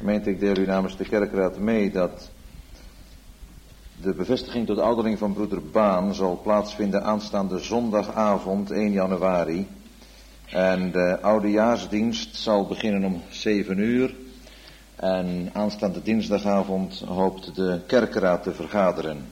Gemeente, ik deel u namens de kerkraad mee dat de bevestiging tot ouderling van broeder Baan zal plaatsvinden aanstaande zondagavond 1 januari. En de oudejaarsdienst zal beginnen om 7 uur. En aanstaande dinsdagavond hoopt de kerkraad te vergaderen.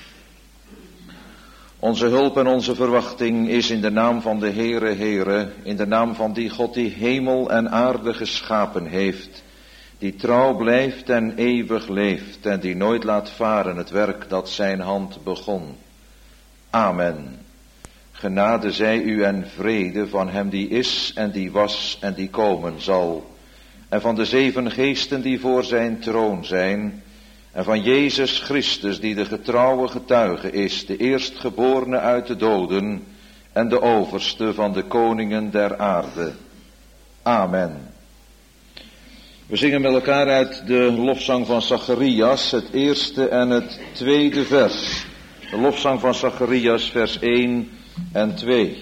Onze hulp en onze verwachting is in de naam van de Heere, in de naam van die God die hemel en aarde geschapen heeft, die trouw blijft en eeuwig leeft en die nooit laat varen het werk dat zijn hand begon. Amen. Genade zij u en vrede van hem die is en die was en die komen zal, en van de 7 geesten die voor zijn troon zijn, en van Jezus Christus die de getrouwe getuige is, de eerstgeborene uit de doden en de overste van de koningen der aarde. Amen. We zingen met elkaar uit de lofzang van Zacharias, het eerste en het tweede vers. De lofzang van Zacharias, vers 1 en 2.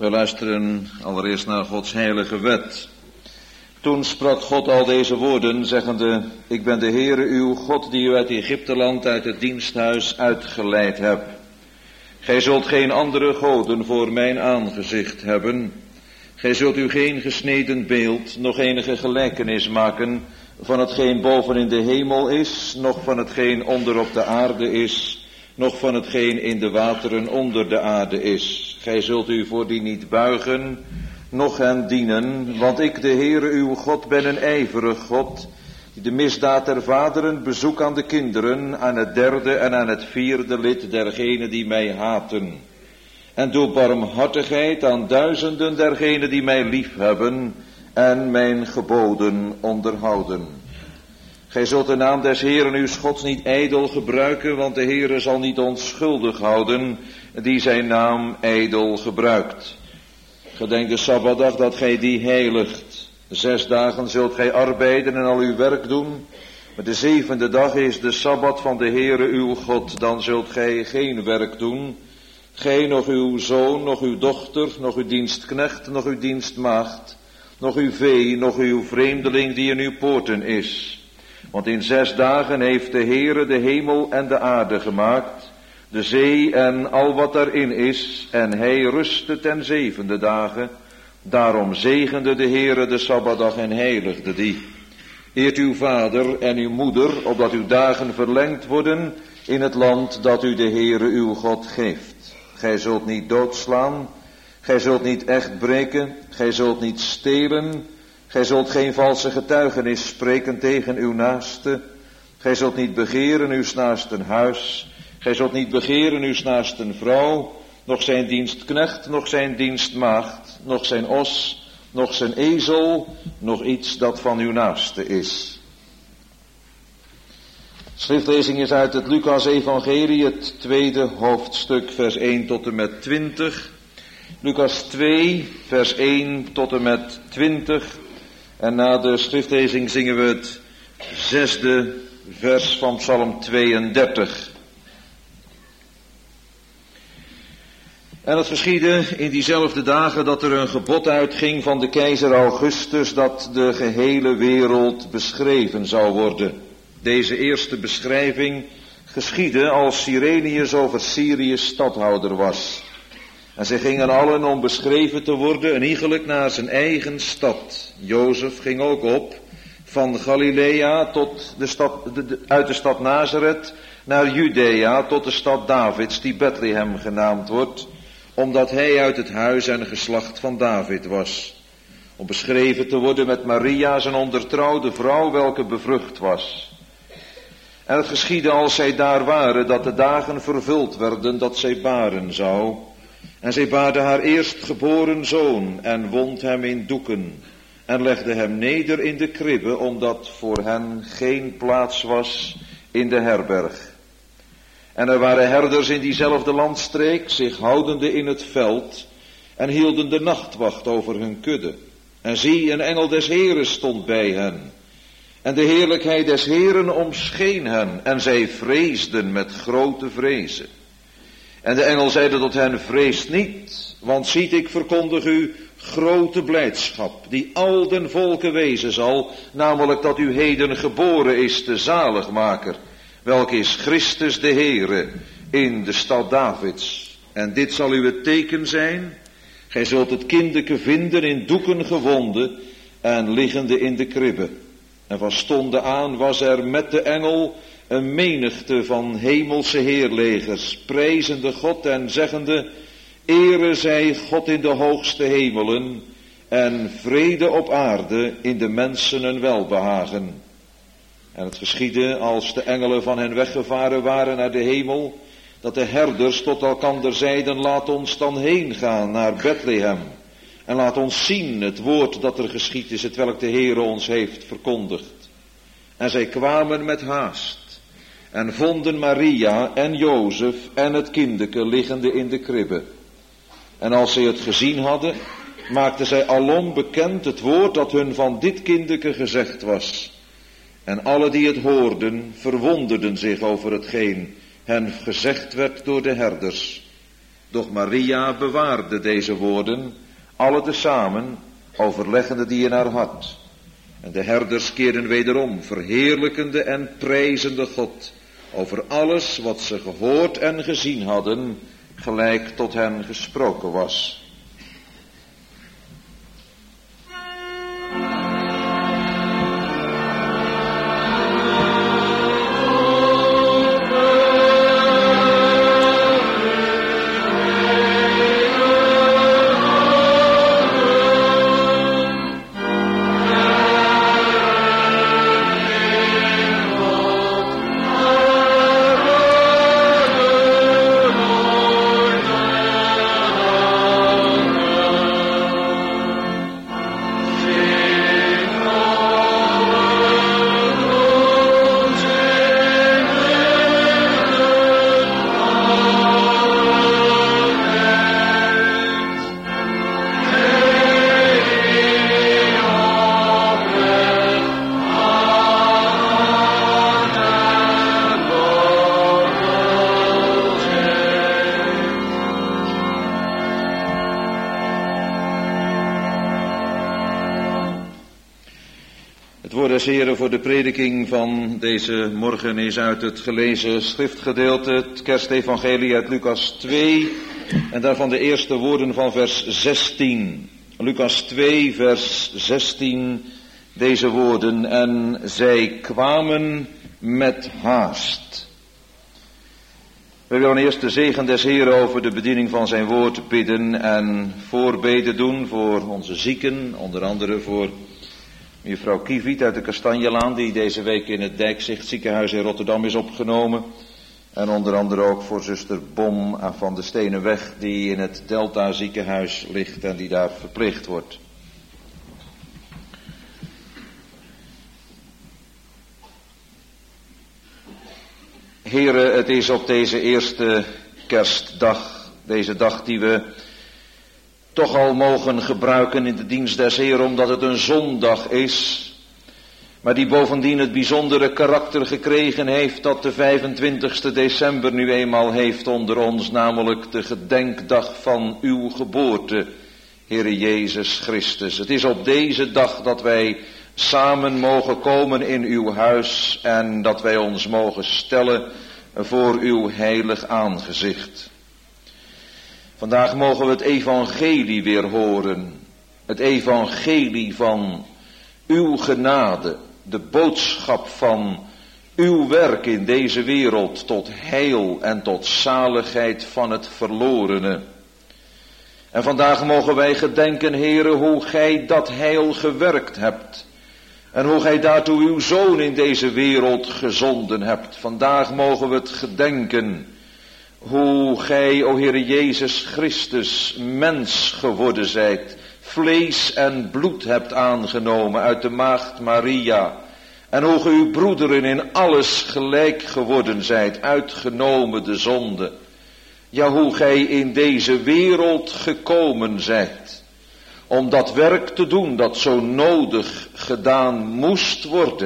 We luisteren allereerst naar Gods heilige wet. Toen sprak God al deze woorden, zeggende: Ik ben de Heere uw God, die u uit Egypteland, uit het diensthuis uitgeleid heb. Gij zult geen andere goden voor mijn aangezicht hebben. Gij zult u geen gesneden beeld, nog enige gelijkenis maken van hetgeen boven in de hemel is, noch van hetgeen onder op de aarde is, noch van hetgeen in de wateren onder de aarde is. Gij zult u voor die niet buigen, noch hen dienen, want ik, de Heere uw God, ben een ijverig God, die de misdaad der vaderen bezoek aan de kinderen, aan het derde en aan het vierde lid dergenen die mij haten. En doe barmhartigheid aan duizenden dergenen die mij liefhebben en mijn geboden onderhouden. Gij zult de naam des Heeren uws Gods niet ijdel gebruiken, want de Heere zal niet onschuldig houden die zijn naam ijdel gebruikt. Gedenk de Sabbatdag dat gij die heiligt. 6 dagen zult gij arbeiden en al uw werk doen. Maar de 7e dag is de Sabbat van de Heere uw God. Dan zult gij geen werk doen. Gij, nog uw zoon, nog uw dochter, nog uw dienstknecht, nog uw dienstmaagd, nog uw vee, nog uw vreemdeling die in uw poorten is. Want in 6 dagen heeft de Heere de hemel en de aarde gemaakt, de zee en al wat daarin is, en hij rustte ten 7e dagen. Daarom zegende de Heere de Sabbatdag en heiligde die. Eert uw vader en uw moeder, opdat uw dagen verlengd worden in het land dat u de Heere uw God geeft. Gij zult niet doodslaan, gij zult niet echt breken, gij zult niet stelen, gij zult geen valse getuigenis spreken tegen uw naaste, gij zult niet begeren uws naasten huis, gij zult niet begeren uws naasten vrouw, nog zijn dienstknecht, nog zijn dienstmaagd, nog zijn os, nog zijn ezel, nog iets dat van uw naaste is. Schriftlezing is uit het Lucas-evangelie, het 2e hoofdstuk, vers 1 tot en met 20. Lucas 2, vers 1 tot en met 20. En na de schriftlezing zingen we het 6e vers van Psalm 32. En het geschiedde in diezelfde dagen dat er een gebod uitging van de keizer Augustus dat de gehele wereld beschreven zou worden. Deze eerste beschrijving geschiedde als Cyrenius over Syrië stadhouder was. En zij gingen allen om beschreven te worden en iegelijk naar zijn eigen stad. Jozef ging ook op van Galilea tot uit de stad Nazareth naar Judea tot de stad Davids die Bethlehem genaamd wordt, omdat hij uit het huis en geslacht van David was. Om beschreven te worden met Maria, zijn ondertrouwde vrouw, welke bevrucht was. En het geschiedde als zij daar waren, dat de dagen vervuld werden dat zij baren zou. En zij baarde haar eerstgeboren zoon en wond hem in doeken. En legde hem neder in de kribbe, omdat voor hen geen plaats was in de herberg. En er waren herders in diezelfde landstreek, zich houdende in het veld, en hielden de nachtwacht over hun kudde. En zie, een engel des Heeren stond bij hen. En de heerlijkheid des Heeren omscheen hen, en zij vreesden met grote vrezen. En de engel zeide tot hen: vreest niet, want ziet, ik verkondig u grote blijdschap, die al den volken wezen zal, namelijk dat u heden geboren is de zaligmaker, welke is Christus de Heere, in de stad Davids. En dit zal uw teken zijn: gij zult het kindeke vinden in doeken gewonden en liggende in de kribbe. En van stonden aan was er met de engel een menigte van hemelse heerlegers, prijzende God en zeggende: ere zij God in de hoogste hemelen en vrede op aarde in de mensen een welbehagen. En het geschiedde, als de engelen van hen weggevaren waren naar de hemel, dat de herders tot elkander zeiden: laat ons dan heen gaan naar Bethlehem en laat ons zien het woord dat er geschied is, hetwelk de Heere ons heeft verkondigd. En zij kwamen met haast en vonden Maria en Jozef en het kindeke liggende in de kribbe. En als zij het gezien hadden, maakten zij alom bekend het woord dat hun van dit kindeke gezegd was. En alle die het hoorden, verwonderden zich over hetgeen hen gezegd werd door de herders. Doch Maria bewaarde deze woorden, alle tezamen, overleggende die in haar hart. En de herders keerden wederom, verheerlijkende en prijzende God, over alles wat ze gehoord en gezien hadden, gelijk tot hen gesproken was. Heren, voor de prediking van deze morgen is uit het gelezen schriftgedeelte, het kerstevangelie uit Lucas 2 en daarvan de eerste woorden van vers 16. Lucas 2 vers 16, deze woorden: en zij kwamen met haast. We willen eerst de zegen des Heren over de bediening van zijn woord bidden en voorbeden doen voor onze zieken, onder andere voor mevrouw Kieviet uit de Kastanjelaan, die deze week in het Dijkzicht ziekenhuis in Rotterdam is opgenomen. En onder andere ook voor zuster Bom van de Stenenweg, die in het Delta ziekenhuis ligt en die daar verpleegd wordt. Heren, het is op deze eerste kerstdag, deze dag die we toch al mogen gebruiken in de dienst des Heeren, omdat het een zondag is, maar die bovendien het bijzondere karakter gekregen heeft dat de 25 december nu eenmaal heeft onder ons, namelijk de gedenkdag van uw geboorte, Heere Jezus Christus. Het is op deze dag dat wij samen mogen komen in uw huis en dat wij ons mogen stellen voor uw heilig aangezicht. Vandaag mogen we het evangelie weer horen. Het evangelie van uw genade. De boodschap van uw werk in deze wereld tot heil en tot zaligheid van het verlorene. En vandaag mogen wij gedenken, Heere, hoe gij dat heil gewerkt hebt. En hoe gij daartoe uw Zoon in deze wereld gezonden hebt. Vandaag mogen we het gedenken. Hoe gij, o Heere Jezus Christus, mens geworden zijt, vlees en bloed hebt aangenomen uit de maagd Maria. En hoe gij uw broederen in alles gelijk geworden zijt, uitgenomen de zonde. Ja, hoe gij in deze wereld gekomen zijt, om dat werk te doen dat zo nodig gedaan moest worden,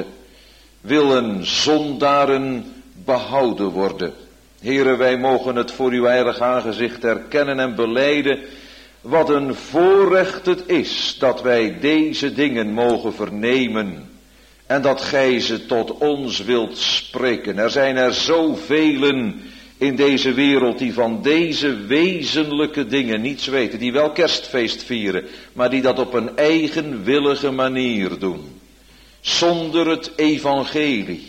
willen zondaren behouden worden. Heren, wij mogen het voor uw heilig aangezicht erkennen en belijden, wat een voorrecht het is dat wij deze dingen mogen vernemen en dat gij ze tot ons wilt spreken. Er zijn er zoveel in deze wereld die van deze wezenlijke dingen niets weten, die wel kerstfeest vieren, maar die dat op een eigenwillige manier doen, zonder het evangelie.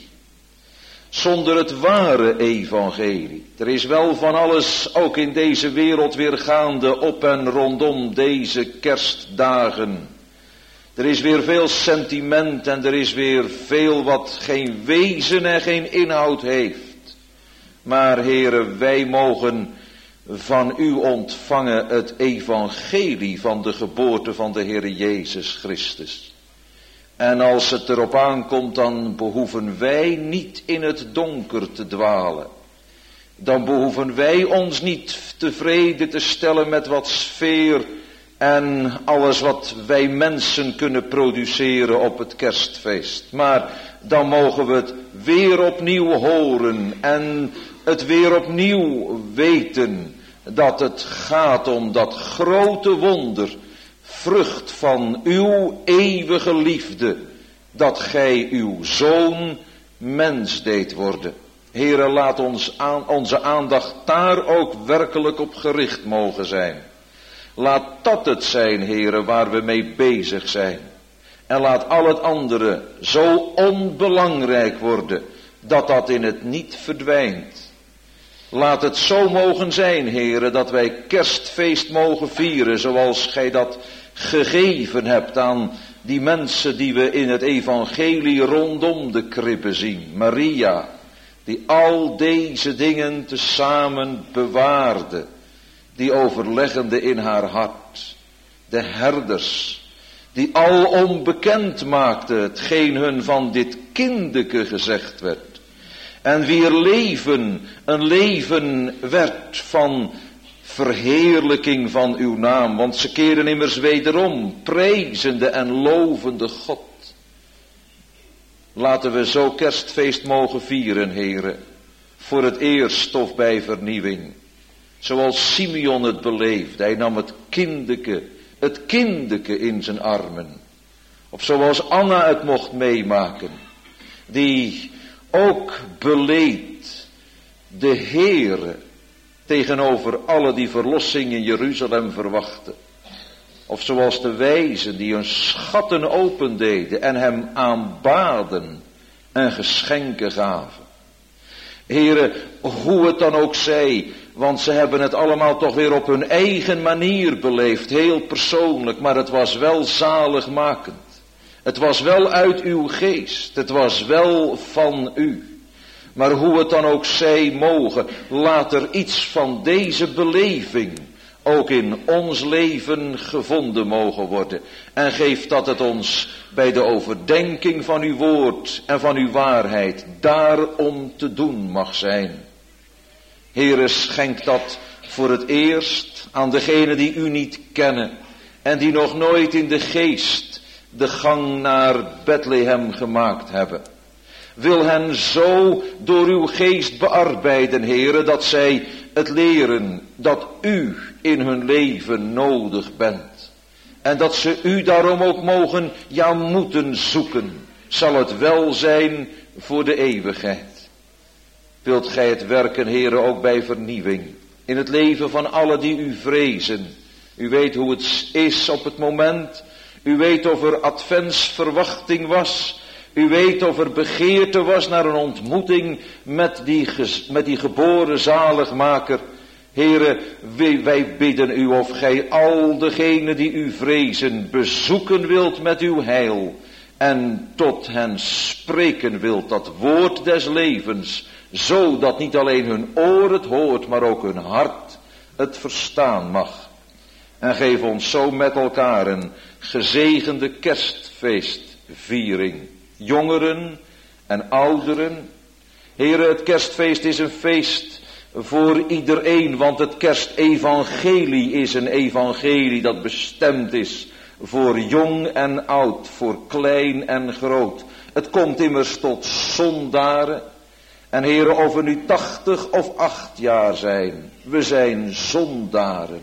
Zonder het ware evangelie. Er is wel van alles ook in deze wereld weer gaande op en rondom deze kerstdagen. Er is weer veel sentiment en er is weer veel wat geen wezen en geen inhoud heeft. Maar Heere, wij mogen van u ontvangen het evangelie van de geboorte van de Heere Jezus Christus. En als het erop aankomt, dan behoeven wij niet in het donker te dwalen. Dan behoeven wij ons niet tevreden te stellen met wat sfeer en alles wat wij mensen kunnen produceren op het kerstfeest. Maar dan mogen we het weer opnieuw horen en het weer opnieuw weten dat het gaat om dat grote wonder, vrucht van uw eeuwige liefde, dat gij uw zoon mens deed worden. Heere, laat onze aandacht daar ook werkelijk op gericht mogen zijn. Laat dat het zijn, Heere, waar we mee bezig zijn. En laat al het andere zo onbelangrijk worden, dat dat in het niet verdwijnt. Laat het zo mogen zijn, Heere, dat wij kerstfeest mogen vieren, zoals gij dat gegeven hebt aan die mensen die we in het evangelie rondom de kribbe zien. Maria, die al deze dingen tezamen bewaarde, die overleggende in haar hart. De herders, die al onbekend maakten hetgeen hun van dit kindeke gezegd werd. En wier leven een leven werd van verheerlijking van uw naam. Want ze keren immers wederom, prijzende en lovende God. Laten we zo kerstfeest mogen vieren, Heere, voor het eerst of bij vernieuwing. Zoals Simeon het beleefde, hij nam het kindeke in zijn armen. Of zoals Anna het mocht meemaken, die ook beleed de Heere tegenover alle die verlossing in Jeruzalem verwachten. Of zoals de wijzen die hun schatten opendeden en hem aanbaden en geschenken gaven. Heere, hoe het dan ook zij, want ze hebben het allemaal toch weer op hun eigen manier beleefd, heel persoonlijk, maar het was wel zaligmakend. Het was wel uit uw geest, het was wel van u. Maar hoe het dan ook zij mogen, laat er iets van deze beleving ook in ons leven gevonden mogen worden. En geef dat het ons bij de overdenking van uw woord en van uw waarheid daarom te doen mag zijn. Heere, schenk dat voor het eerst aan degenen die u niet kennen en die nog nooit in de geest de gang naar Bethlehem gemaakt hebben. Wil hen zo door uw geest bearbeiden, Heere, dat zij het leren dat u in hun leven nodig bent. En dat ze u daarom ook mogen, ja moeten zoeken. Zal het wel zijn voor de eeuwigheid. Wilt gij het werken, Heere, ook bij vernieuwing. In het leven van allen die u vrezen. U weet hoe het is op het moment. U weet of er adventsverwachting was. U weet of er begeerte was naar een ontmoeting met die geboren zaligmaker. Heere, wij bidden u of gij al degenen die u vrezen bezoeken wilt met uw heil. En tot hen spreken wilt dat woord des levens. Zodat niet alleen hun oor het hoort, maar ook hun hart het verstaan mag. En geef ons zo met elkaar een gezegende kerstfeestviering. Jongeren en ouderen. Heere, het kerstfeest is een feest voor iedereen, want het kerstevangelie is een evangelie dat bestemd is voor jong en oud, voor klein en groot. Het komt immers tot zondaren. En Heere, of we nu 80 of 8 jaar zijn, we zijn zondaren.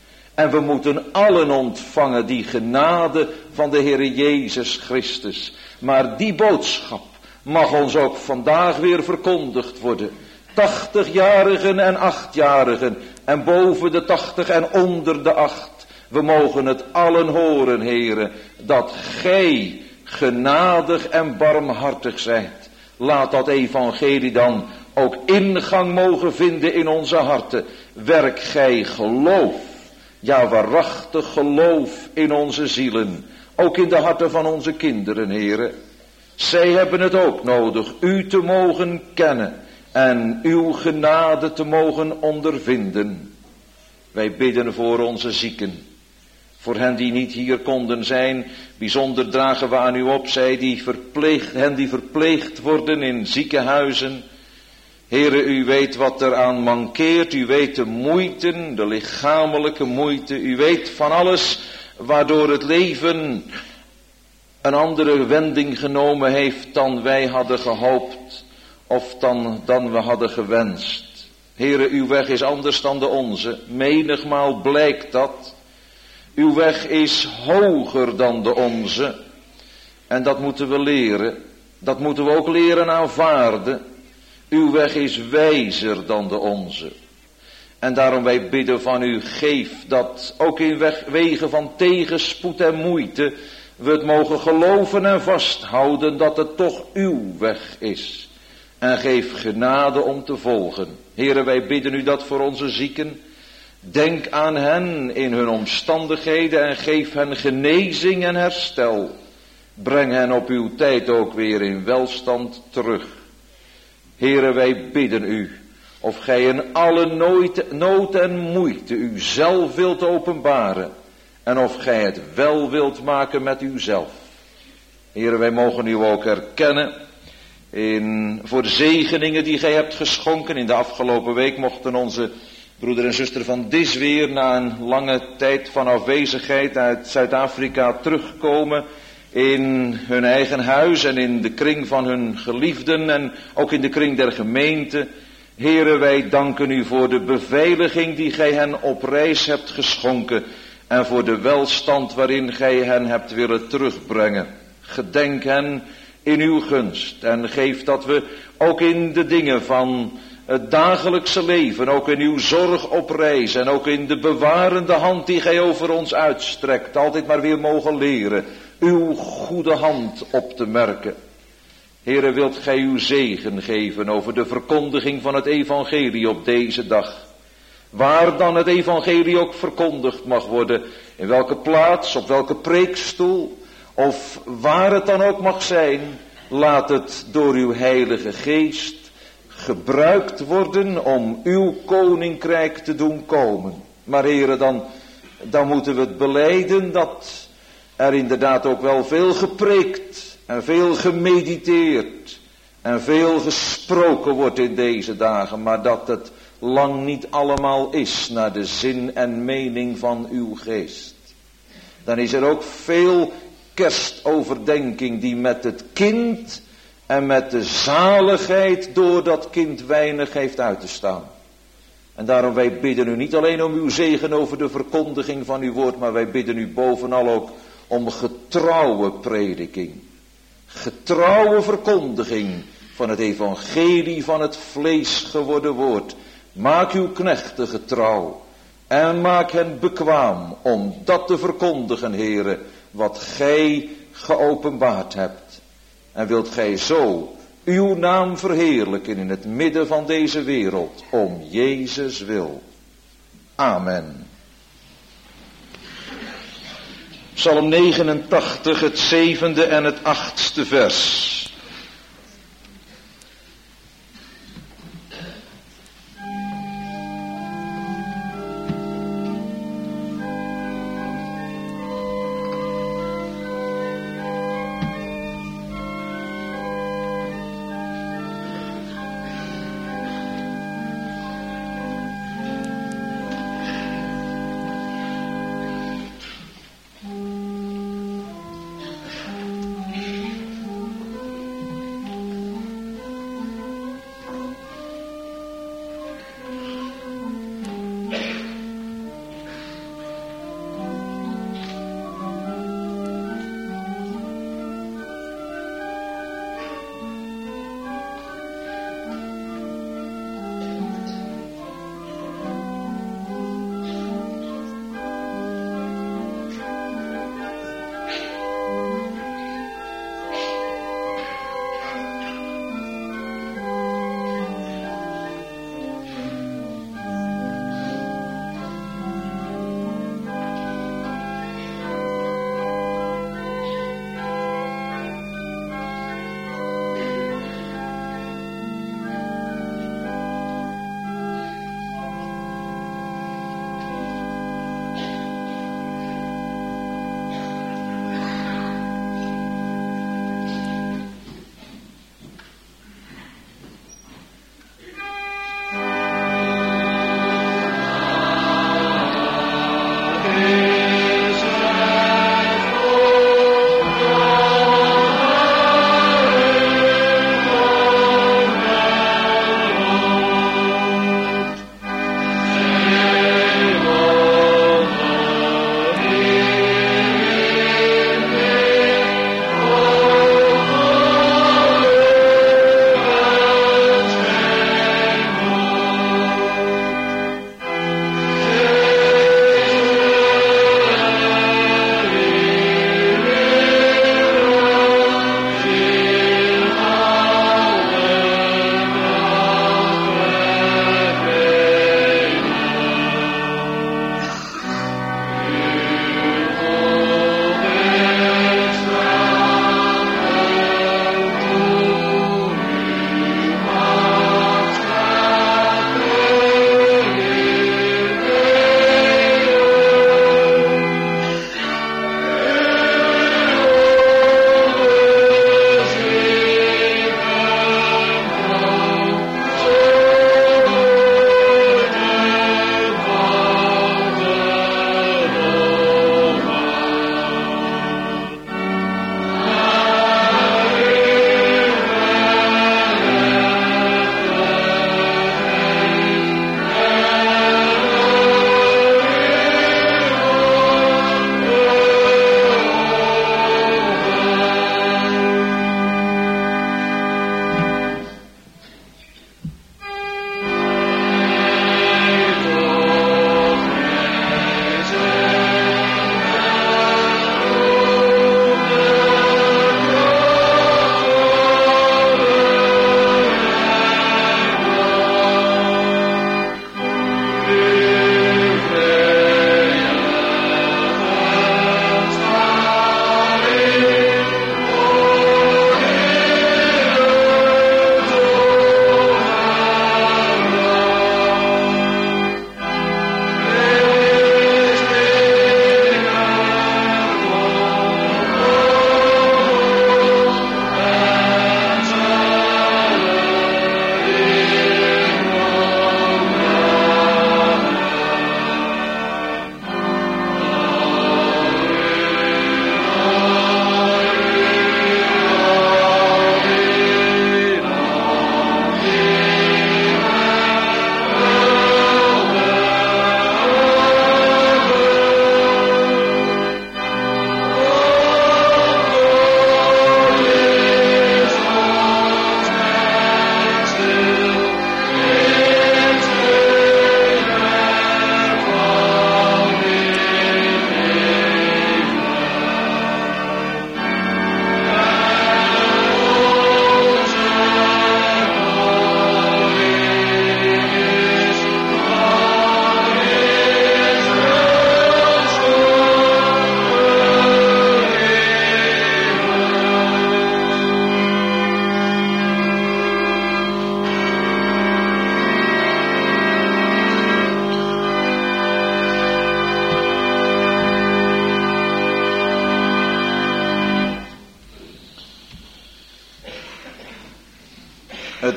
En we moeten allen ontvangen die genade van de Heere Jezus Christus. Maar die boodschap mag ons ook vandaag weer verkondigd worden. 80-jarigen en 8-jarigen en boven de 80 en onder de 8. We mogen het allen horen, Heere, dat gij genadig en barmhartig zijt. Laat dat evangelie dan ook ingang mogen vinden in onze harten. Werk gij geloof, ja waarachtig geloof in onze zielen. Ook in de harten van onze kinderen, Heere. Zij hebben het ook nodig, u te mogen kennen en uw genade te mogen ondervinden. Wij bidden voor onze zieken. Voor hen die niet hier konden zijn, bijzonder dragen we aan u op, hen die verpleegd worden in ziekenhuizen. Heere, u weet wat eraan mankeert, u weet de moeite, de lichamelijke moeite, u weet van alles waardoor het leven een andere wending genomen heeft dan wij hadden gehoopt of dan we hadden gewenst. Heere, uw weg is anders dan de onze. Menigmaal blijkt dat. Uw weg is hoger dan de onze. En dat moeten we leren. Dat moeten we ook leren aanvaarden. Uw weg is wijzer dan de onze. En daarom wij bidden van u, geef dat ook in wegen van tegenspoed en moeite we het mogen geloven en vasthouden dat het toch uw weg is. En geef genade om te volgen. Heere, wij bidden u dat voor onze zieken. Denk aan hen in hun omstandigheden en geef hen genezing en herstel. Breng hen op uw tijd ook weer in welstand terug. Heere, wij bidden u, of gij in alle nood en moeite uzelf wilt openbaren. En of gij het wel wilt maken met uzelf. Heere, wij mogen u ook erkennen voor de zegeningen die gij hebt geschonken. In de afgelopen week mochten onze broeder en zuster van Dis weer na een lange tijd van afwezigheid uit Zuid-Afrika terugkomen in hun eigen huis en in de kring van hun geliefden en ook in de kring der gemeente. Heere, wij danken u voor de beveiliging die gij hen op reis hebt geschonken en voor de welstand waarin gij hen hebt willen terugbrengen. Gedenk hen in uw gunst en geef dat we ook in de dingen van het dagelijkse leven, ook in uw zorg op reis en ook in de bewarende hand die gij over ons uitstrekt, altijd maar weer mogen leren uw goede hand op te merken. Heere, wilt gij uw zegen geven over de verkondiging van het evangelie op deze dag. Waar dan het evangelie ook verkondigd mag worden, in welke plaats, op welke preekstoel, of waar het dan ook mag zijn, laat het door uw heilige geest gebruikt worden om uw koninkrijk te doen komen. Maar Heere, dan moeten we het belijden dat er inderdaad ook wel veel gepreekt en veel gemediteerd en veel gesproken wordt in deze dagen, maar dat het lang niet allemaal is naar de zin en mening van uw geest. Dan is er ook veel kerstoverdenking die met het kind en met de zaligheid door dat kind weinig heeft uit te staan. En daarom wij bidden u niet alleen om uw zegen over de verkondiging van uw woord, maar wij bidden u bovenal ook om getrouwe prediking. Getrouwe verkondiging van het evangelie van het vlees geworden woord. Maak uw knechten getrouw en maak hen bekwaam om dat te verkondigen, Heere, wat gij geopenbaard hebt. En wilt gij zo uw naam verheerlijken in het midden van deze wereld, om Jezus wil. Amen. Psalm 89, het 7e en het 8e vers.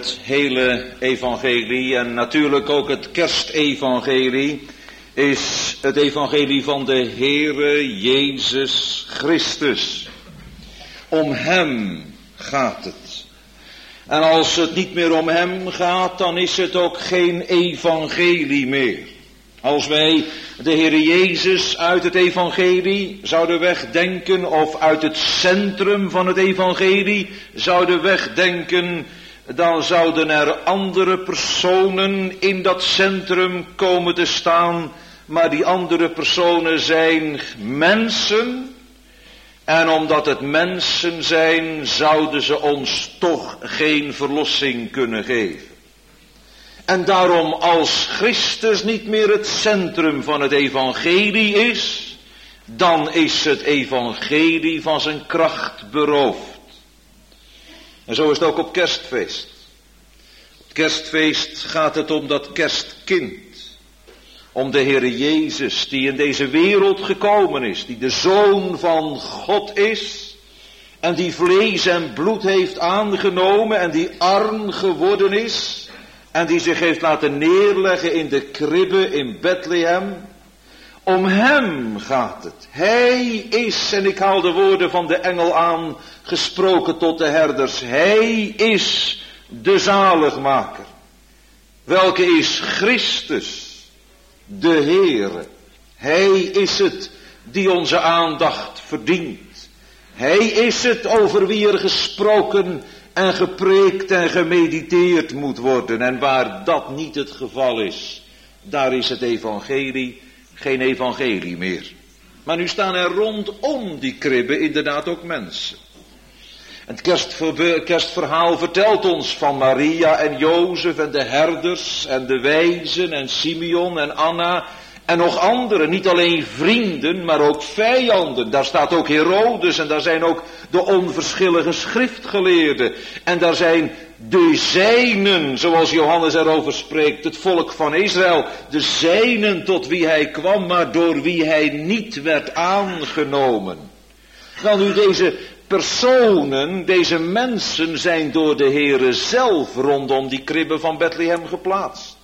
het hele evangelie en natuurlijk ook het kerstevangelie is het evangelie van de Heere Jezus Christus. Om Hem gaat het. En als het niet meer om Hem gaat, dan is het ook geen evangelie meer. Als wij de Heere Jezus uit het evangelie zouden wegdenken, of uit het centrum van het evangelie zouden wegdenken, dan zouden er andere personen in dat centrum komen te staan, maar die andere personen zijn mensen. En omdat het mensen zijn, zouden ze ons toch geen verlossing kunnen geven. En daarom, als Christus niet meer het centrum van het evangelie is, dan is het evangelie van zijn kracht beroofd. En zo is het ook op kerstfeest. Op kerstfeest gaat het om dat kerstkind. Om de Heere Jezus die in deze wereld gekomen is, die de Zoon van God is en die vlees en bloed heeft aangenomen en die arm geworden is en die zich heeft laten neerleggen in de kribbe in Bethlehem. Om Hem gaat het. Hij is, en ik haal de woorden van de engel aan, gesproken tot de herders. Hij is de zaligmaker. Welke is Christus, de Heere. Hij is het die onze aandacht verdient. Hij is het over wie er gesproken en gepreekt en gemediteerd moet worden. En waar dat niet het geval is, daar is het evangelie geen evangelie meer. Maar nu staan er rondom die kribbe inderdaad ook mensen. Het kerstverhaal vertelt ons van Maria en Jozef en de herders en de wijzen en Simeon en Anna en nog anderen. Niet alleen vrienden, maar ook vijanden. Daar staat ook Herodes en daar zijn ook de onverschillige schriftgeleerden. En daar zijn de zijnen, zoals Johannes erover spreekt, het volk van Israël. De zijnen tot wie hij kwam, maar door wie hij niet werd aangenomen. Nou, nu deze personen, deze mensen zijn door de Heere zelf rondom die kribbe van Bethlehem geplaatst.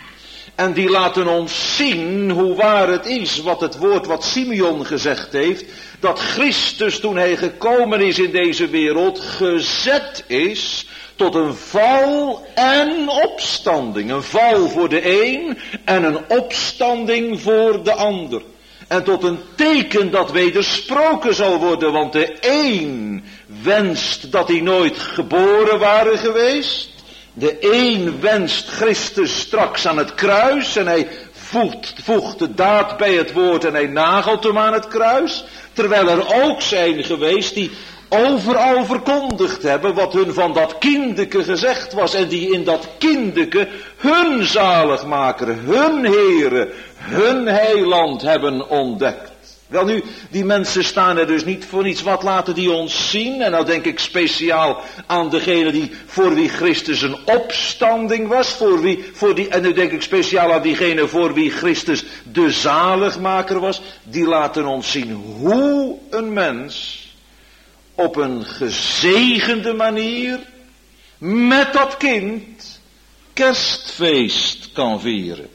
En die laten ons zien hoe waar het is wat het woord wat Simeon gezegd heeft, dat Christus toen hij gekomen is in deze wereld gezet is tot een val en opstanding. Een val voor de een en een opstanding voor de ander. En tot een teken dat wedersproken zal worden, want de een wenst dat hij nooit geboren waren geweest. De een wenst Christus straks aan het kruis en hij voegt de daad bij het woord en hij nagelt hem aan het kruis. Terwijl er ook zijn geweest die overal verkondigd hebben wat hun van dat kindeke gezegd was. En die in dat kindeke hun zaligmaker, hun Heere, hun heiland hebben ontdekt. Wel nu, die mensen staan er dus niet voor niets. Wat laten die ons zien? En nou denk ik speciaal aan degene voor wie Christus een opstanding was. En nu denk ik speciaal aan diegene voor wie Christus de zaligmaker was. Die laten ons zien hoe een mens op een gezegende manier met dat kind kerstfeest kan vieren.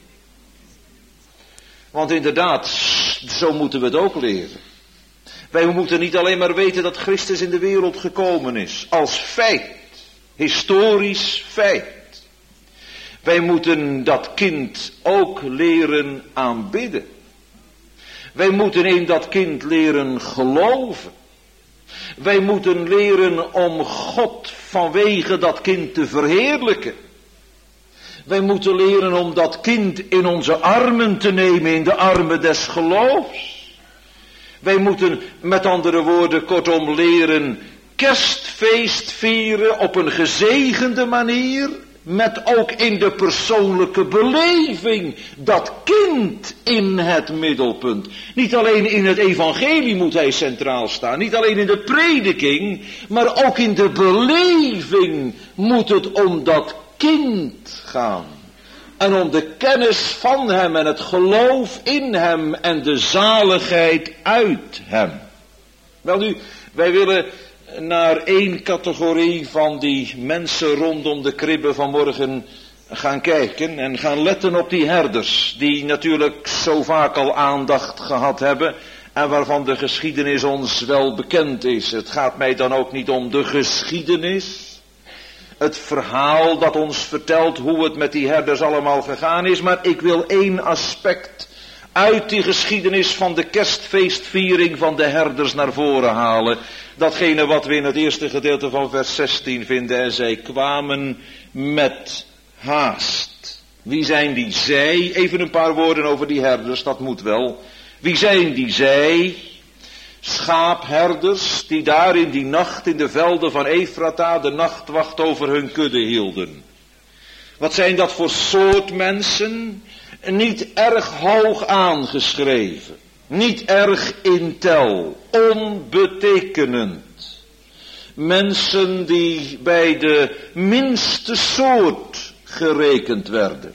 Want inderdaad, zo moeten we het ook leren. Wij moeten niet alleen maar weten dat Christus in de wereld gekomen is, als feit, historisch feit. Wij moeten dat kind ook leren aanbidden. Wij moeten in dat kind leren geloven. Wij moeten leren om God vanwege dat kind te verheerlijken. Wij moeten leren om dat kind in onze armen te nemen, in de armen des geloofs. Wij moeten met andere woorden kortom leren kerstfeest vieren op een gezegende manier, met ook in de persoonlijke beleving dat kind in het middelpunt. Niet alleen in het evangelie moet hij centraal staan, niet alleen in de prediking, maar ook in de beleving moet het om dat kind gaan. En om de kennis van hem en het geloof in hem en de zaligheid uit hem. Wel nu, wij willen naar één categorie van die mensen rondom de kribbe vanmorgen gaan kijken en gaan letten op die herders, die natuurlijk zo vaak al aandacht gehad hebben en waarvan de geschiedenis ons wel bekend is. Het gaat mij dan ook niet om de geschiedenis, het verhaal dat ons vertelt hoe het met die herders allemaal gegaan is, maar ik wil één aspect uit die geschiedenis van de kerstfeestviering van de herders naar voren halen. Datgene wat we in het eerste gedeelte van vers 16 vinden. En zij kwamen met haast. Wie zijn die zij? Even een paar woorden over die herders, dat moet wel. Wie zijn die zij? Schaapherders die daar in die nacht in de velden van Efrata de nachtwacht over hun kudde hielden. Wat zijn dat voor soort mensen? Niet erg hoog aangeschreven. Niet erg in tel. Onbetekenend. Mensen die bij de minste soort gerekend werden.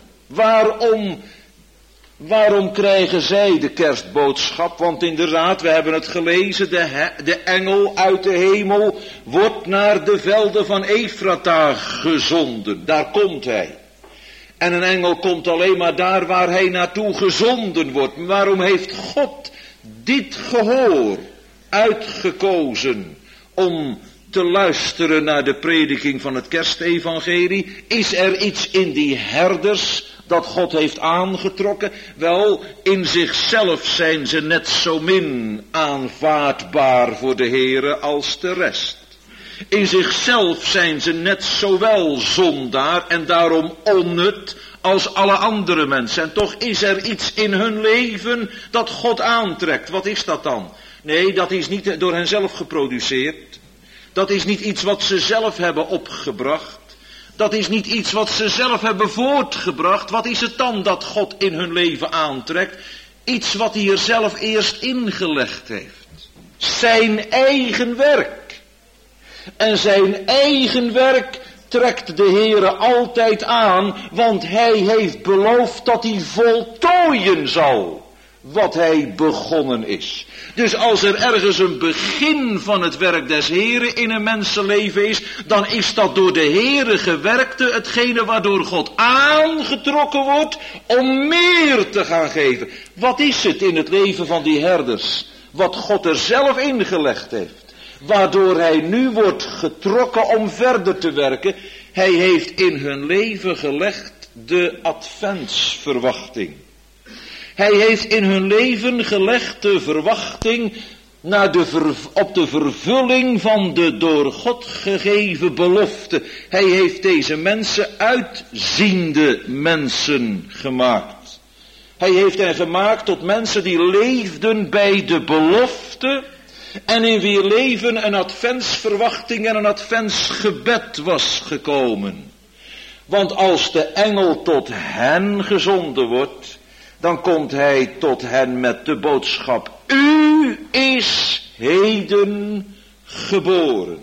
Waarom krijgen zij de kerstboodschap? Want inderdaad, we hebben het gelezen, de engel uit de hemel wordt naar de velden van Efrata gezonden. Daar komt hij. En een engel komt alleen maar daar waar hij naartoe gezonden wordt. Waarom heeft God dit gehoor uitgekozen om te luisteren naar de prediking van het kerstevangelie? Is er iets in die herders dat God heeft aangetrokken? Wel, in zichzelf zijn ze net zo min aanvaardbaar voor de Heere als de rest. In zichzelf zijn ze net zowel zondaar en daarom onnut als alle andere mensen. En toch is er iets in hun leven dat God aantrekt. Wat is dat dan? Nee, dat is niet door hen zelf geproduceerd. Dat is niet iets wat ze zelf hebben opgebracht. Dat is niet iets wat ze zelf hebben voortgebracht. Wat is het dan dat God in hun leven aantrekt? Iets wat hij er zelf eerst ingelegd heeft. Zijn eigen werk. En zijn eigen werk trekt de Heere altijd aan, want hij heeft beloofd dat hij voltooien zal wat hij begonnen is. Dus als er ergens een begin van het werk des Heeren in een mensenleven is, dan is dat door de Heere gewerkte hetgene waardoor God aangetrokken wordt om meer te gaan geven. Wat is het in het leven van die herders, wat God er zelf ingelegd heeft? Waardoor hij nu wordt getrokken om verder te werken. Hij heeft in hun leven gelegd de adventsverwachting. Hij heeft in hun leven gelegd de verwachting op de vervulling van de door God gegeven belofte. Hij heeft deze mensen uitziende mensen gemaakt. Hij heeft hen gemaakt tot mensen die leefden bij de belofte. En in wier leven een adventsverwachting en een adventsgebed was gekomen. Want als de engel tot hen gezonden wordt, dan komt hij tot hen met de boodschap: U is heden geboren.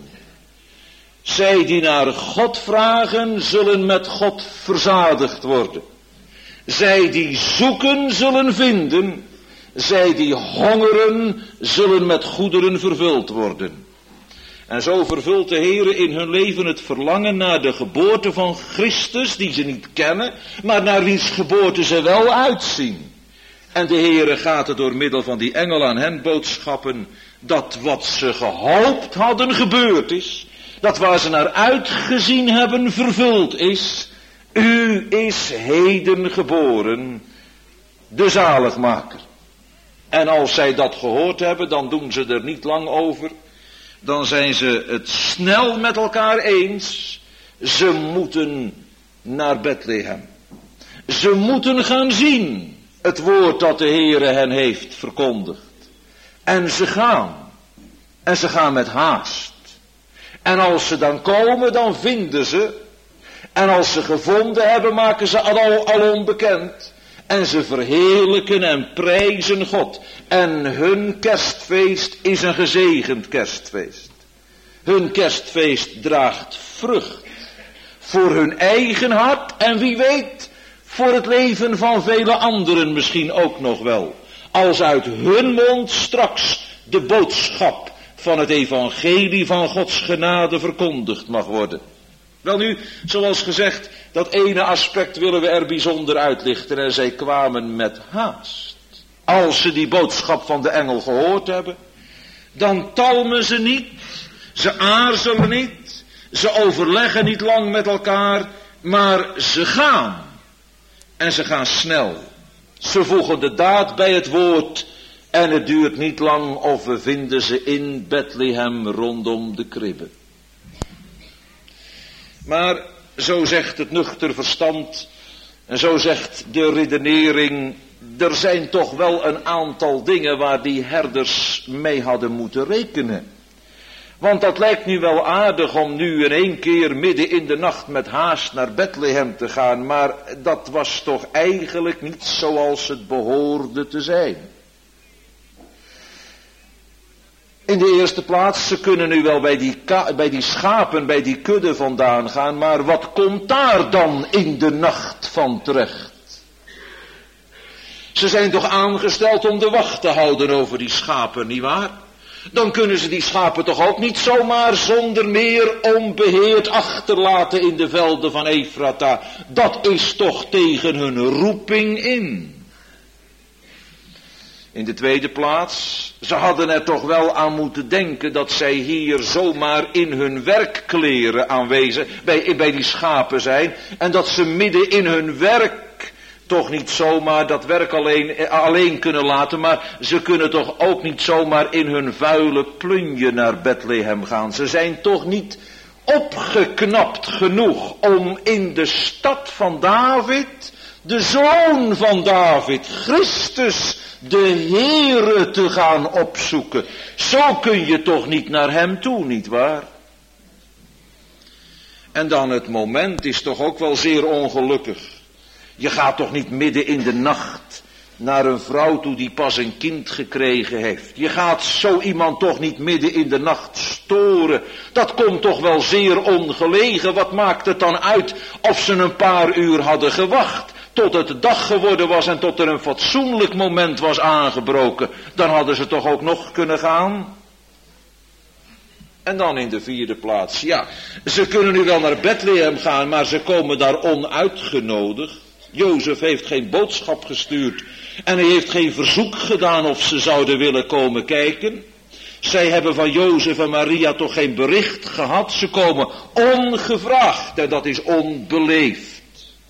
Zij die naar God vragen, zullen met God verzadigd worden. Zij die zoeken, zullen vinden. Zij die hongeren, zullen met goederen vervuld worden. En zo vervult de Heere in hun leven het verlangen naar de geboorte van Christus, die ze niet kennen, maar naar wiens geboorte ze wel uitzien. En de Heere gaat er door middel van die engel aan hen boodschappen, dat wat ze gehoopt hadden gebeurd is, dat waar ze naar uitgezien hebben vervuld is. U is heden geboren, de zaligmaker. En als zij dat gehoord hebben, dan doen ze er niet lang over. Dan zijn ze het snel met elkaar eens. Ze moeten naar Bethlehem. Ze moeten gaan zien het woord dat de Heere hen heeft verkondigd. En ze gaan. En ze gaan met haast. En als ze dan komen, dan vinden ze. En als ze gevonden hebben, maken ze alom bekend. En ze verheerlijken en prijzen God. En hun kerstfeest is een gezegend kerstfeest. Hun kerstfeest draagt vrucht. Voor hun eigen hart en wie weet, voor het leven van vele anderen misschien ook nog wel. Als uit hun mond straks de boodschap van het evangelie van Gods genade verkondigd mag worden. Welnu, zoals gezegd, dat ene aspect willen we er bijzonder uitlichten. En zij kwamen met haast. Als ze die boodschap van de engel gehoord hebben, dan talmen ze niet, ze aarzelen niet, ze overleggen niet lang met elkaar, maar ze gaan. En ze gaan snel. Ze voegen de daad bij het woord en het duurt niet lang of we vinden ze in Bethlehem rondom de kribbe. Maar zo zegt het nuchter verstand en zo zegt de redenering, er zijn toch wel een aantal dingen waar die herders mee hadden moeten rekenen. Want dat lijkt nu wel aardig om nu in één keer midden in de nacht met haast naar Bethlehem te gaan, maar dat was toch eigenlijk niet zoals het behoorde te zijn. In de eerste plaats, ze kunnen nu wel bij die schapen, bij die kudde vandaan gaan, maar wat komt daar dan in de nacht van terecht? Ze zijn toch aangesteld om de wacht te houden over die schapen, nietwaar? Dan kunnen ze die schapen toch ook niet zomaar zonder meer onbeheerd achterlaten in de velden van Efrata. Dat is toch tegen hun roeping in. In de tweede plaats, ze hadden er toch wel aan moeten denken dat zij hier zomaar in hun werkkleren aanwezig bij die schapen zijn. En dat ze midden in hun werk toch niet zomaar dat werk alleen kunnen laten, maar ze kunnen toch ook niet zomaar in hun vuile plunje naar Bethlehem gaan. Ze zijn toch niet opgeknapt genoeg om in de stad van David, de zoon van David, Christus, de Heere te gaan opzoeken. Zo kun je toch niet naar hem toe, nietwaar? En dan het moment is toch ook wel zeer ongelukkig. Je gaat toch niet midden in de nacht naar een vrouw toe die pas een kind gekregen heeft. Je gaat zo iemand toch niet midden in de nacht storen. Dat komt toch wel zeer ongelegen. Wat maakt het dan uit of ze een paar uur hadden gewacht tot het dag geworden was en tot er een fatsoenlijk moment was aangebroken? Dan hadden ze toch ook nog kunnen gaan? En dan in de vierde plaats, ja, ze kunnen nu wel naar Bethlehem gaan, maar ze komen daar onuitgenodigd. Jozef heeft geen boodschap gestuurd en hij heeft geen verzoek gedaan of ze zouden willen komen kijken. Zij hebben van Jozef en Maria toch geen bericht gehad. Ze komen ongevraagd en dat is onbeleefd.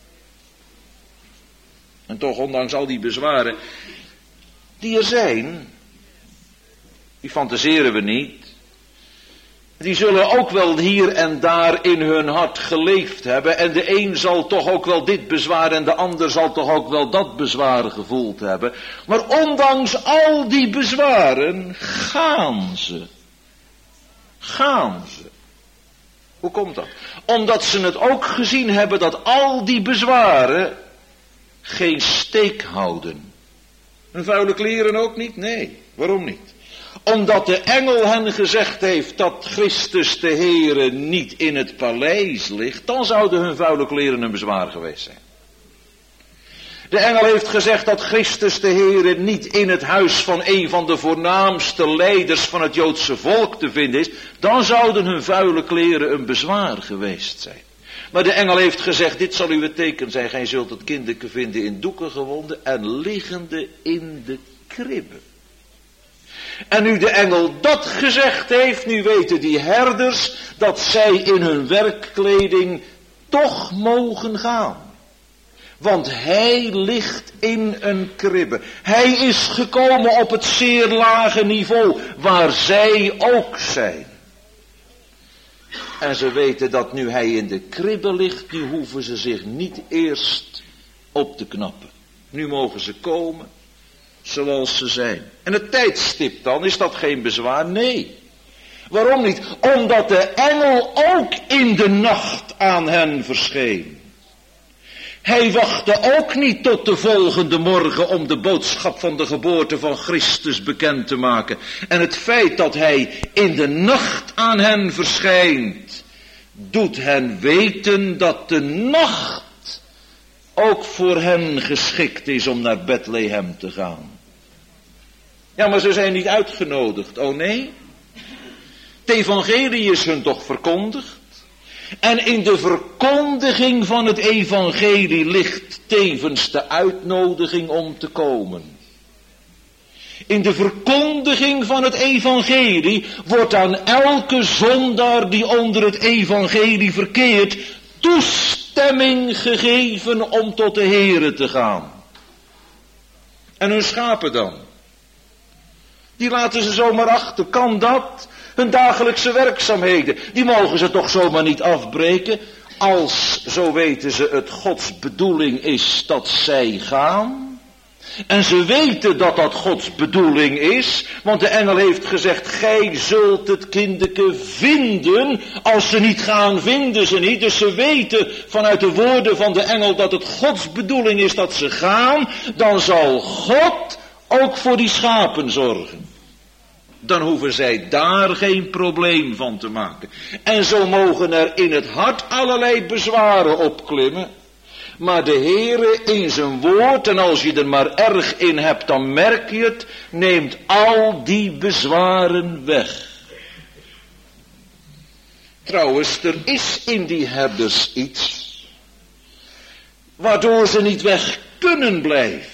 En toch, ondanks al die bezwaren die er zijn, die fantaseren we niet. Die zullen ook wel hier en daar in hun hart geleefd hebben. En de een zal toch ook wel dit bezwaar en de ander zal toch ook wel dat bezwaar gevoeld hebben. Maar ondanks al die bezwaren gaan ze. Gaan ze. Hoe komt dat? Omdat ze het ook gezien hebben dat al die bezwaren geen steek houden. Hun vuile kleren ook niet? Nee. Waarom niet? Omdat de engel hen gezegd heeft dat Christus de Heere niet in het paleis ligt, dan zouden hun vuile kleren een bezwaar geweest zijn. De engel heeft gezegd dat Christus de Heere niet in het huis van een van de voornaamste leiders van het Joodse volk te vinden is, dan zouden hun vuile kleren een bezwaar geweest zijn. Maar de engel heeft gezegd, dit zal uw teken zijn, gij zult het kinderke vinden in doeken gewonden en liggende in de kribbe. En nu de engel dat gezegd heeft, nu weten die herders dat zij in hun werkkleding toch mogen gaan. Want hij ligt in een kribbe. Hij is gekomen op het zeer lage niveau waar zij ook zijn. En ze weten dat nu hij in de kribbe ligt, nu hoeven ze zich niet eerst op te knappen. Nu mogen ze komen zoals ze zijn. En het tijdstip dan, is dat geen bezwaar? Nee. Waarom niet? Omdat de engel ook in de nacht aan hen verscheen. Hij wachtte ook niet tot de volgende morgen om de boodschap van de geboorte van Christus bekend te maken. En het feit dat hij in de nacht aan hen verschijnt, doet hen weten dat de nacht ook voor hen geschikt is om naar Bethlehem te gaan. Ja, maar ze zijn niet uitgenodigd. Oh nee? evangelie is hun toch verkondigd? En in de verkondiging van het evangelie ligt tevens de uitnodiging om te komen. In de verkondiging van het evangelie wordt aan elke zondaar die onder het evangelie verkeert toestemming gegeven om tot de Heere te gaan. En hun schapen dan? Die laten ze zomaar achter. Kan dat? Hun dagelijkse werkzaamheden, die mogen ze toch zomaar niet afbreken, als, zo weten ze, het Gods bedoeling is dat zij gaan. En ze weten dat dat Gods bedoeling is, want de engel heeft gezegd, gij zult het kindeke vinden. Als ze niet gaan, vinden ze niet. Dus ze weten vanuit de woorden van de engel dat het Gods bedoeling is dat ze gaan. Dan zal God ook voor die schapen zorgen. Dan hoeven zij daar geen probleem van te maken. En zo mogen er in het hart allerlei bezwaren opklimmen. Maar de Heere in zijn woord, en als je er maar erg in hebt, dan merk je het, neemt al die bezwaren weg. Trouwens, er is in die herders iets, waardoor ze niet weg kunnen blijven.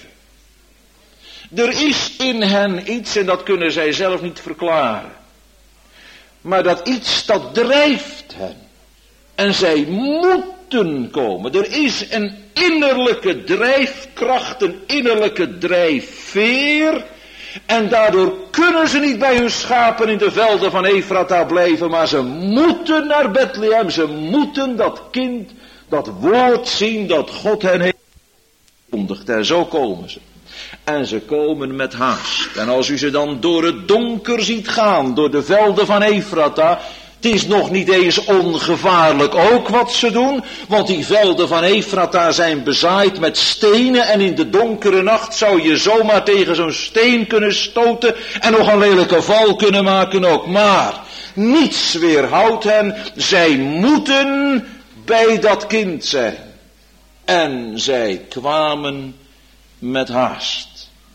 Er is in hen iets, en dat kunnen zij zelf niet verklaren. Maar dat iets, dat drijft hen. En zij moeten komen. Er is een innerlijke drijfkracht, een innerlijke drijfveer. En daardoor kunnen ze niet bij hun schapen in de velden van Efrata blijven. Maar ze moeten naar Bethlehem. Ze moeten dat kind, dat woord zien dat God hen heeft gekondigd. En zo komen ze. En ze komen met haast. En als u ze dan door het donker ziet gaan, door de velden van Efrata, het is nog niet eens ongevaarlijk ook wat ze doen, want die velden van Efrata zijn bezaaid met stenen en in de donkere nacht zou je zomaar tegen zo'n steen kunnen stoten en nog een lelijke val kunnen maken ook. Maar niets weerhoudt hen, zij moeten bij dat kind zijn. En zij kwamen met haast.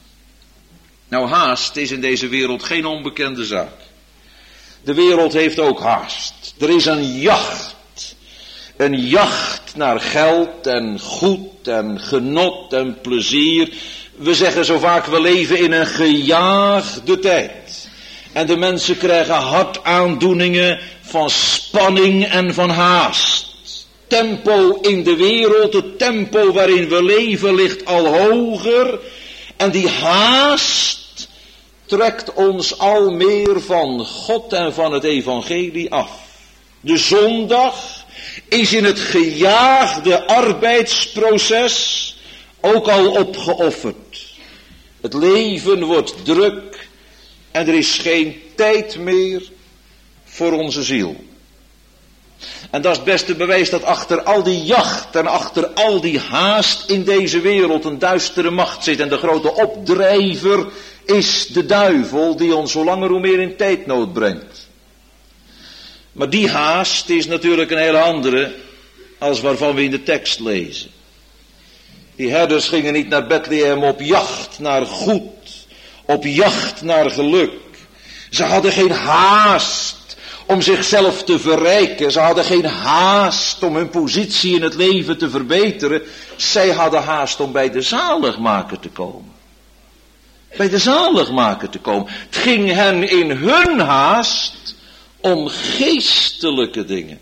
Nou, haast is in deze wereld geen onbekende zaak. De wereld heeft ook haast. Er is een jacht. Een jacht naar geld en goed en genot en plezier. We zeggen zo vaak, we leven in een gejaagde tijd. En de mensen krijgen hartaandoeningen van spanning en van haast. Tempo in de wereld, het tempo waarin we leven ligt al hoger. En die haast trekt ons al meer van God en van het evangelie af. De zondag is in het gejaagde arbeidsproces ook al opgeofferd. Het leven wordt druk en er is geen tijd meer voor onze ziel. En dat is het beste bewijs dat achter al die jacht en achter al die haast in deze wereld een duistere macht zit. En de grote opdrijver is de duivel die ons hoe langer hoe meer in tijdnood brengt. Maar die haast is natuurlijk een hele andere als waarvan we in de tekst lezen. Die herders gingen niet naar Bethlehem op jacht naar goed, op jacht naar geluk. Ze hadden geen haast om zichzelf te verrijken. Ze hadden geen haast om hun positie in het leven te verbeteren. Zij hadden haast om bij de zaligmaker te komen. Bij de zaligmaker te komen. Het ging hen in hun haast om geestelijke dingen.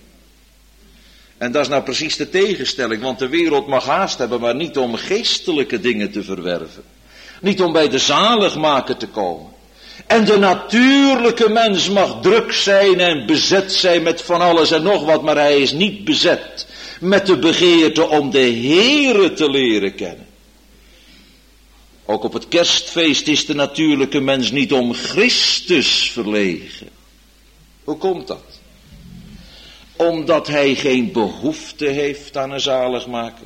En dat is nou precies de tegenstelling, want de wereld mag haast hebben, maar niet om geestelijke dingen te verwerven. Niet om bij de zaligmaker te komen. En de natuurlijke mens mag druk zijn en bezet zijn met van alles en nog wat, maar hij is niet bezet met de begeerte om de Heere te leren kennen. Ook op het kerstfeest is de natuurlijke mens niet om Christus verlegen. Hoe komt dat? Omdat hij geen behoefte heeft aan een zaligmaker.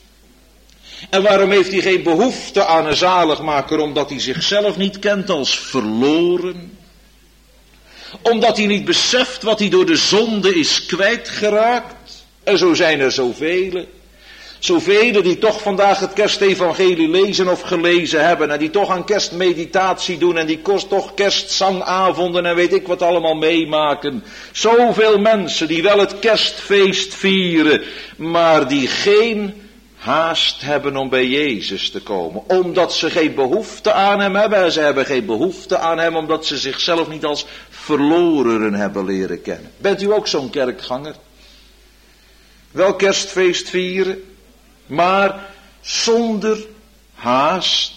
En waarom heeft hij geen behoefte aan een zaligmaker? Omdat hij zichzelf niet kent als verloren. Omdat hij niet beseft wat hij door de zonde is kwijtgeraakt. En zo zijn er zoveel. Zoveel die toch vandaag het kerstevangelie lezen of gelezen hebben en die toch aan kerstmeditatie doen en die toch kerstzangavonden en weet ik wat allemaal meemaken. Zoveel mensen die wel het kerstfeest vieren, maar die geen haast hebben om bij Jezus te komen. Omdat ze geen behoefte aan hem hebben. En ze hebben geen behoefte aan hem omdat ze zichzelf niet als verlorenen hebben leren kennen. Bent u ook zo'n kerkganger? Wel kerstfeest vieren, maar zonder haast.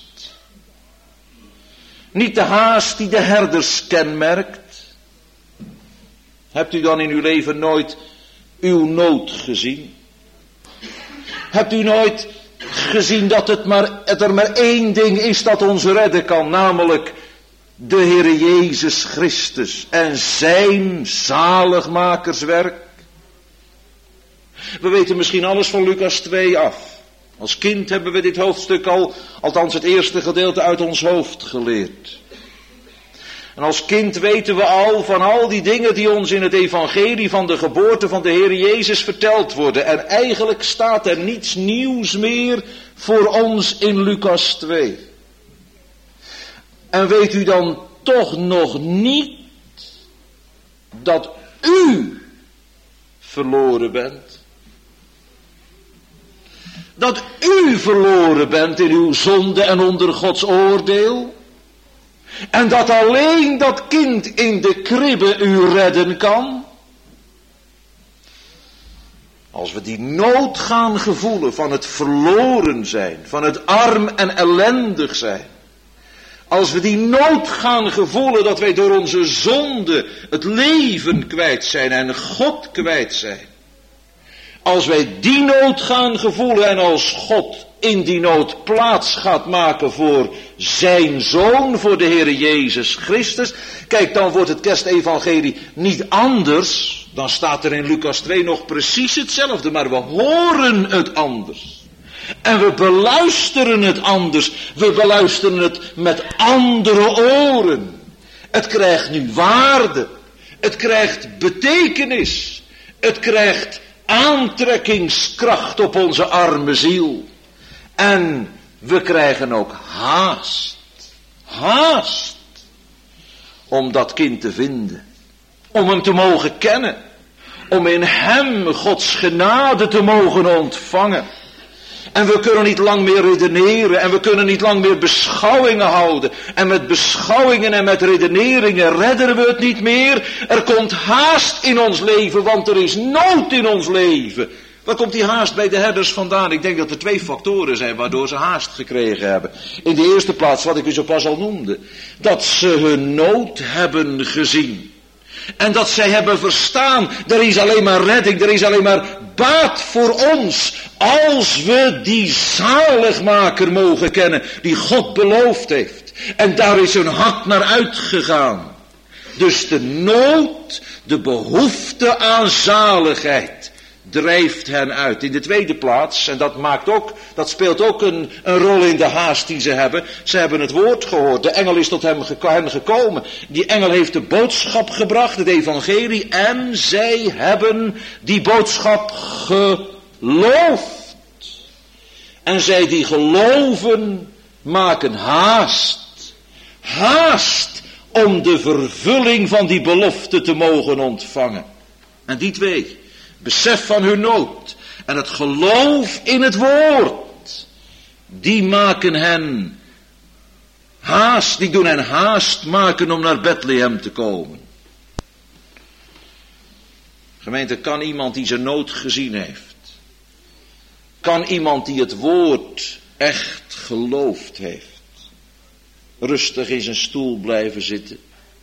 Niet de haast die de herders kenmerkt. Hebt u dan in uw leven nooit uw nood gezien? Hebt u nooit gezien dat er maar één ding is dat ons redden kan, namelijk de Heere Jezus Christus en zijn zaligmakerswerk? We weten misschien alles van Lucas 2 af. Als kind hebben we dit hoofdstuk althans het eerste gedeelte uit ons hoofd geleerd. En als kind weten we al van al die dingen die ons in het evangelie van de geboorte van de Heer Jezus verteld worden. En eigenlijk staat er niets nieuws meer voor ons in Lucas 2. En weet u dan toch nog niet dat u verloren bent? Dat u verloren bent in uw zonde en onder Gods oordeel? En dat alleen dat kind in de kribbe u redden kan? Als we die nood gaan gevoelen van het verloren zijn, van het arm en ellendig zijn. Als we die nood gaan gevoelen dat wij door onze zonde het leven kwijt zijn en God kwijt zijn. Als wij die nood gaan gevoelen en als God in die nood plaats gaat maken voor zijn Zoon, voor de Heere Jezus Christus. Kijk, dan wordt het kerstevangelie niet anders. Dan staat er in Lucas 2 nog precies hetzelfde, maar we horen het anders. En we beluisteren het anders. We beluisteren het met andere oren. Het krijgt nu waarde. Het krijgt betekenis. Het krijgt aantrekkingskracht op onze arme ziel. En we krijgen ook haast. Haast. Om dat kind te vinden. Om hem te mogen kennen. Om in hem Gods genade te mogen ontvangen. En we kunnen niet lang meer redeneren. En we kunnen niet lang meer beschouwingen houden. En met beschouwingen en met redeneringen redden we het niet meer. Er komt haast in ons leven, want er is nood in ons leven. Waar komt die haast bij de herders vandaan? Ik denk dat er 2 factoren zijn waardoor ze haast gekregen hebben. In de eerste plaats, wat ik u zo pas al noemde. Dat ze hun nood hebben gezien. En dat zij hebben verstaan, er is alleen maar redding, er is alleen maar baat voor ons. Als we die zaligmaker mogen kennen, die God beloofd heeft. En daar is hun hart naar uitgegaan. Dus de nood, de behoefte aan zaligheid, drijft hen uit. In de tweede plaats, en dat speelt ook een rol in de haast die ze hebben. Ze hebben het woord gehoord. De engel is tot hen gekomen. Die engel heeft de boodschap gebracht, het evangelie. En zij hebben die boodschap geloofd. En zij die geloven, maken haast. Haast om de vervulling van die belofte te mogen ontvangen. En die 2... besef van hun nood en het geloof in het woord, die maken hen haast, die doen hen haast maken om naar Bethlehem te komen. Gemeente, kan iemand die zijn nood gezien heeft, kan iemand die het woord echt geloofd heeft, rustig in zijn stoel blijven zitten?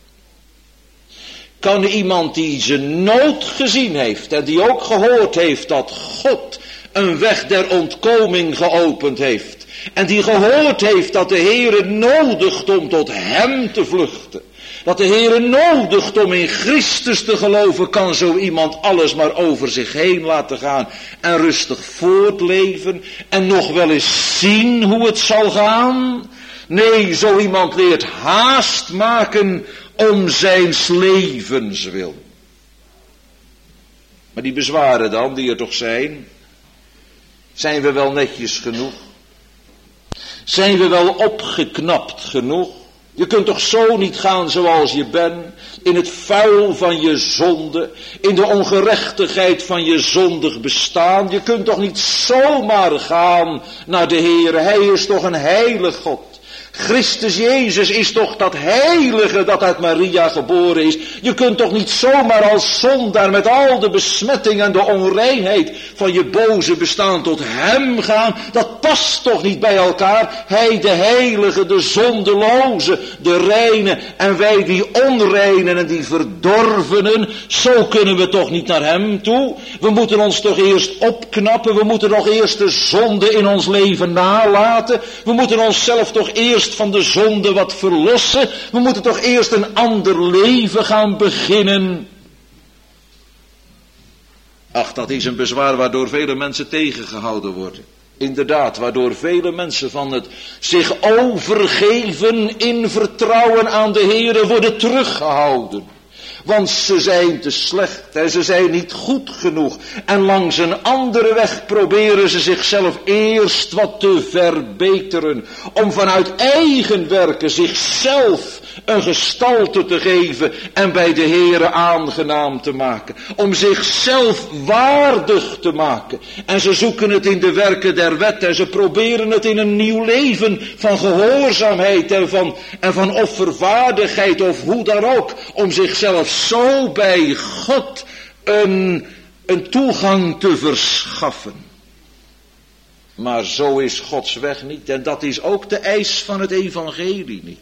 Kan iemand die zijn nood gezien heeft en die ook gehoord heeft dat God een weg der ontkoming geopend heeft. En die gehoord heeft dat de Heere nodigt om tot hem te vluchten. Dat de Heere nodigt om in Christus te geloven, kan zo iemand alles maar over zich heen laten gaan. En rustig voortleven en nog wel eens zien hoe het zal gaan. Nee, zo iemand leert haast maken om zijns levens wil. Maar die bezwaren dan, die er toch zijn. Zijn we wel netjes genoeg? Zijn we wel opgeknapt genoeg? Je kunt toch zo niet gaan zoals je bent, in het vuil van je zonde, in de ongerechtigheid van je zondig bestaan. Je kunt toch niet zomaar gaan naar de Heer. Hij is toch een heilig God. Christus Jezus is toch dat heilige dat uit Maria geboren is. Je kunt toch niet zomaar als zondaar met al de besmetting en de onreinheid van je boze bestaan tot hem gaan. Dat past toch niet bij elkaar. Hij de heilige, de zondeloze, de reine en wij die onreinen en die verdorvenen. Zo kunnen we toch niet naar hem toe. We moeten ons toch eerst opknappen. We moeten nog eerst de zonde in ons leven nalaten. We moeten onszelf toch eerst van de zonde wat verlossen. We moeten toch eerst een ander leven gaan beginnen. Ach, dat is een bezwaar waardoor vele mensen tegengehouden worden. Inderdaad, waardoor vele mensen van het zich overgeven in vertrouwen aan de Heere worden teruggehouden. Want ze zijn te slecht en ze zijn niet goed genoeg. En langs een andere weg proberen ze zichzelf eerst wat te verbeteren. Om vanuit eigen werken zichzelf een gestalte te geven en bij de Heere aangenaam te maken. Om zichzelf waardig te maken. En ze zoeken het in de werken der wet en ze proberen het in een nieuw leven van gehoorzaamheid en van offervaardigheid of hoe dan ook. Om zichzelf zo bij God een toegang te verschaffen. Maar zo is Gods weg niet en dat is ook de eis van het evangelie niet.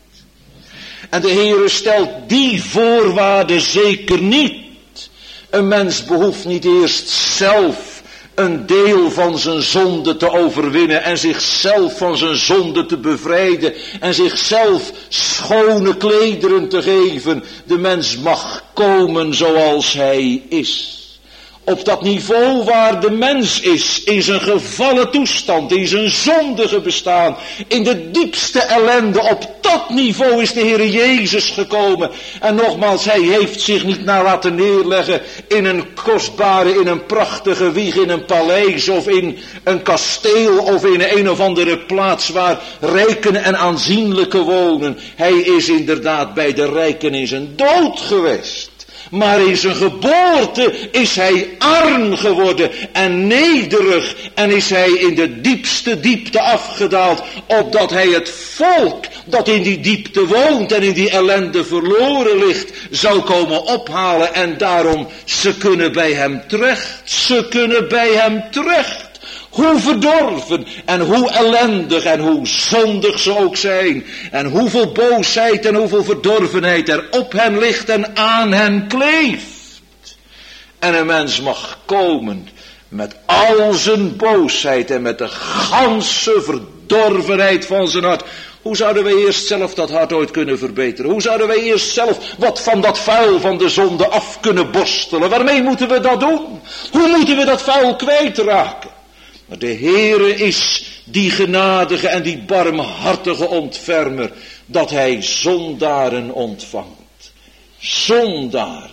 En de Heere stelt die voorwaarden zeker niet. Een mens behoeft niet eerst zelf een deel van zijn zonde te overwinnen en zichzelf van zijn zonde te bevrijden en zichzelf schone klederen te geven. De mens mag komen zoals hij is. Op dat niveau waar de mens is, in zijn gevallen toestand, in zijn zondige bestaan, in de diepste ellende, op dat niveau is de Heer Jezus gekomen. En nogmaals, hij heeft zich niet laten neerleggen in een kostbare, in een prachtige wieg, in een paleis of in een kasteel of in een of andere plaats waar rijken en aanzienlijke wonen. Hij is inderdaad bij de rijken in zijn dood geweest. Maar in zijn geboorte is hij arm geworden en nederig en is hij in de diepste diepte afgedaald, opdat hij het volk dat in die diepte woont en in die ellende verloren ligt, zou komen ophalen en daarom ze kunnen bij hem terecht. Ze kunnen bij hem terecht. Hoe verdorven en hoe ellendig en hoe zondig ze ook zijn. En hoeveel boosheid en hoeveel verdorvenheid er op hen ligt en aan hen kleeft. En een mens mag komen met al zijn boosheid en met de ganse verdorvenheid van zijn hart. Hoe zouden wij eerst zelf dat hart ooit kunnen verbeteren? Hoe zouden wij eerst zelf wat van dat vuil van de zonde af kunnen borstelen? Waarmee moeten we dat doen? Hoe moeten we dat vuil kwijtraken? Maar de Heere is die genadige en die barmhartige ontfermer, dat hij zondaren ontvangt. Zondaren,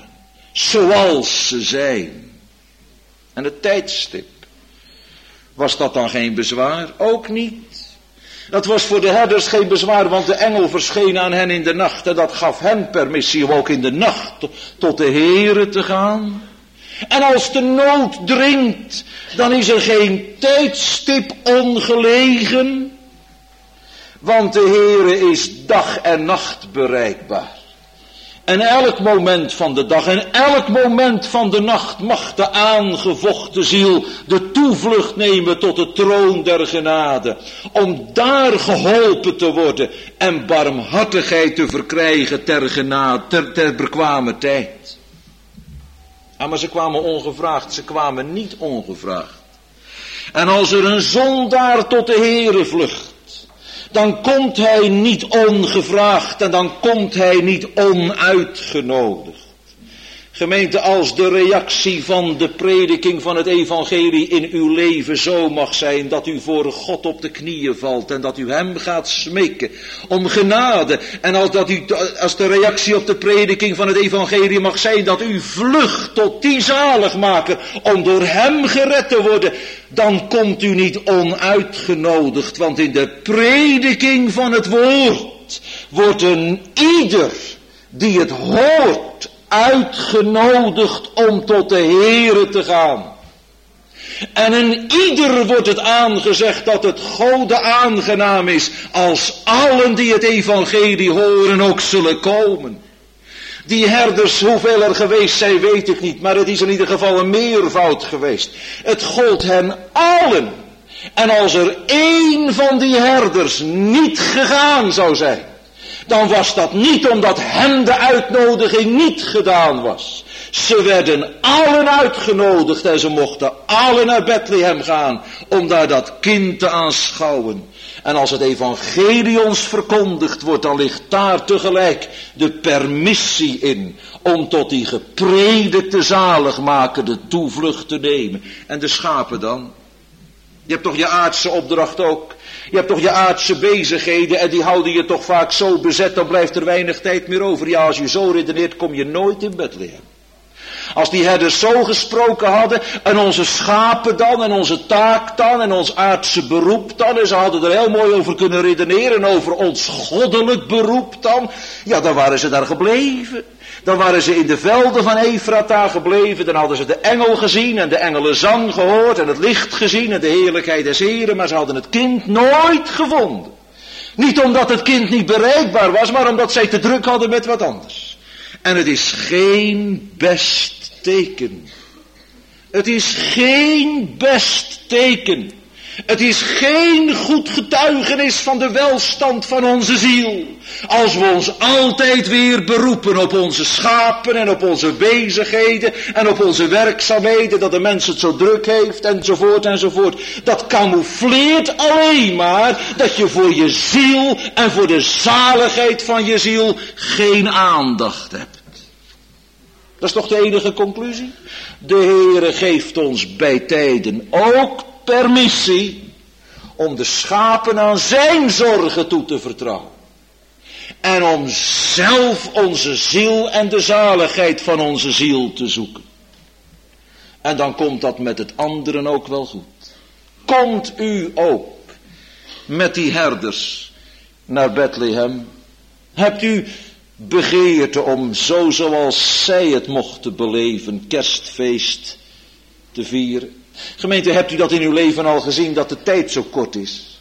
zoals ze zijn. En het tijdstip, was dat dan geen bezwaar? Ook niet. Dat was voor de herders geen bezwaar, want de engel verscheen aan hen in de nacht en dat gaf hen permissie om ook in de nacht tot de Heere te gaan. En als de nood dringt, dan is er geen tijdstip ongelegen, want de Heere is dag en nacht bereikbaar. En elk moment van de dag en elk moment van de nacht mag de aangevochten ziel de toevlucht nemen tot de troon der genade, om daar geholpen te worden en barmhartigheid te verkrijgen ter genade, ter bekwame tijd. Maar ze kwamen ongevraagd, ze kwamen niet ongevraagd. En als er een zondaar tot de Heere vlucht, dan komt hij niet ongevraagd en dan komt hij niet onuitgenodigd. Gemeente, als de reactie van de prediking van het evangelie in uw leven zo mag zijn dat u voor God op de knieën valt en dat u hem gaat smeken om genade. En als de reactie op de prediking van het evangelie mag zijn dat u vlucht tot die zaligmaker om door hem gered te worden, dan komt u niet onuitgenodigd, want in de prediking van het woord wordt een ieder die het hoort uitgenodigd om tot de Heere te gaan. En in ieder wordt het aangezegd dat het Gode aangenaam is als allen die het evangelie horen ook zullen komen. Die herders, hoeveel er geweest zijn, weet ik niet, maar het is in ieder geval een meervoud geweest. Het gold hen allen. En als er één van die herders niet gegaan zou zijn, dan was dat niet omdat hem de uitnodiging niet gedaan was. Ze werden allen uitgenodigd en ze mochten allen naar Bethlehem gaan om daar dat kind te aanschouwen. En als het evangelie ons verkondigd wordt, dan ligt daar tegelijk de permissie in om tot die gepredikte zaligmaker de toevlucht te nemen. En de schapen dan? Je hebt toch je aardse opdracht ook? Je hebt toch je aardse bezigheden en die houden je toch vaak zo bezet, dan blijft er weinig tijd meer over. Ja, als je zo redeneert, kom je nooit in Bethlehem. Als die herders zo gesproken hadden, en onze schapen dan, en onze taak dan, en ons aardse beroep dan, en ze hadden er heel mooi over kunnen redeneren, over ons goddelijk beroep dan, ja, dan waren ze daar gebleven. Dan waren ze in de velden van Efrata gebleven, dan hadden ze de engel gezien en de engelenzang gehoord en het licht gezien en de heerlijkheid des Heren, maar ze hadden het kind nooit gevonden. Niet omdat het kind niet bereikbaar was, maar omdat zij te druk hadden met wat anders. En het is geen best teken. Het is geen best teken. Het is geen goed getuigenis van de welstand van onze ziel. Als we ons altijd weer beroepen op onze schapen en op onze bezigheden en op onze werkzaamheden, dat de mens het zo druk heeft enzovoort enzovoort. Dat camoufleert alleen maar dat je voor je ziel en voor de zaligheid van je ziel geen aandacht hebt. Dat is toch de enige conclusie? De Heere geeft ons bij tijden ook permissie om de schapen aan zijn zorgen toe te vertrouwen. En om zelf onze ziel en de zaligheid van onze ziel te zoeken. En dan komt dat met het anderen ook wel goed. Komt u ook met die herders naar Bethlehem? Hebt u begeerte om zo zoals zij het mochten beleven, kerstfeest te vieren? Gemeente, hebt u dat in uw leven al gezien, dat de tijd zo kort is?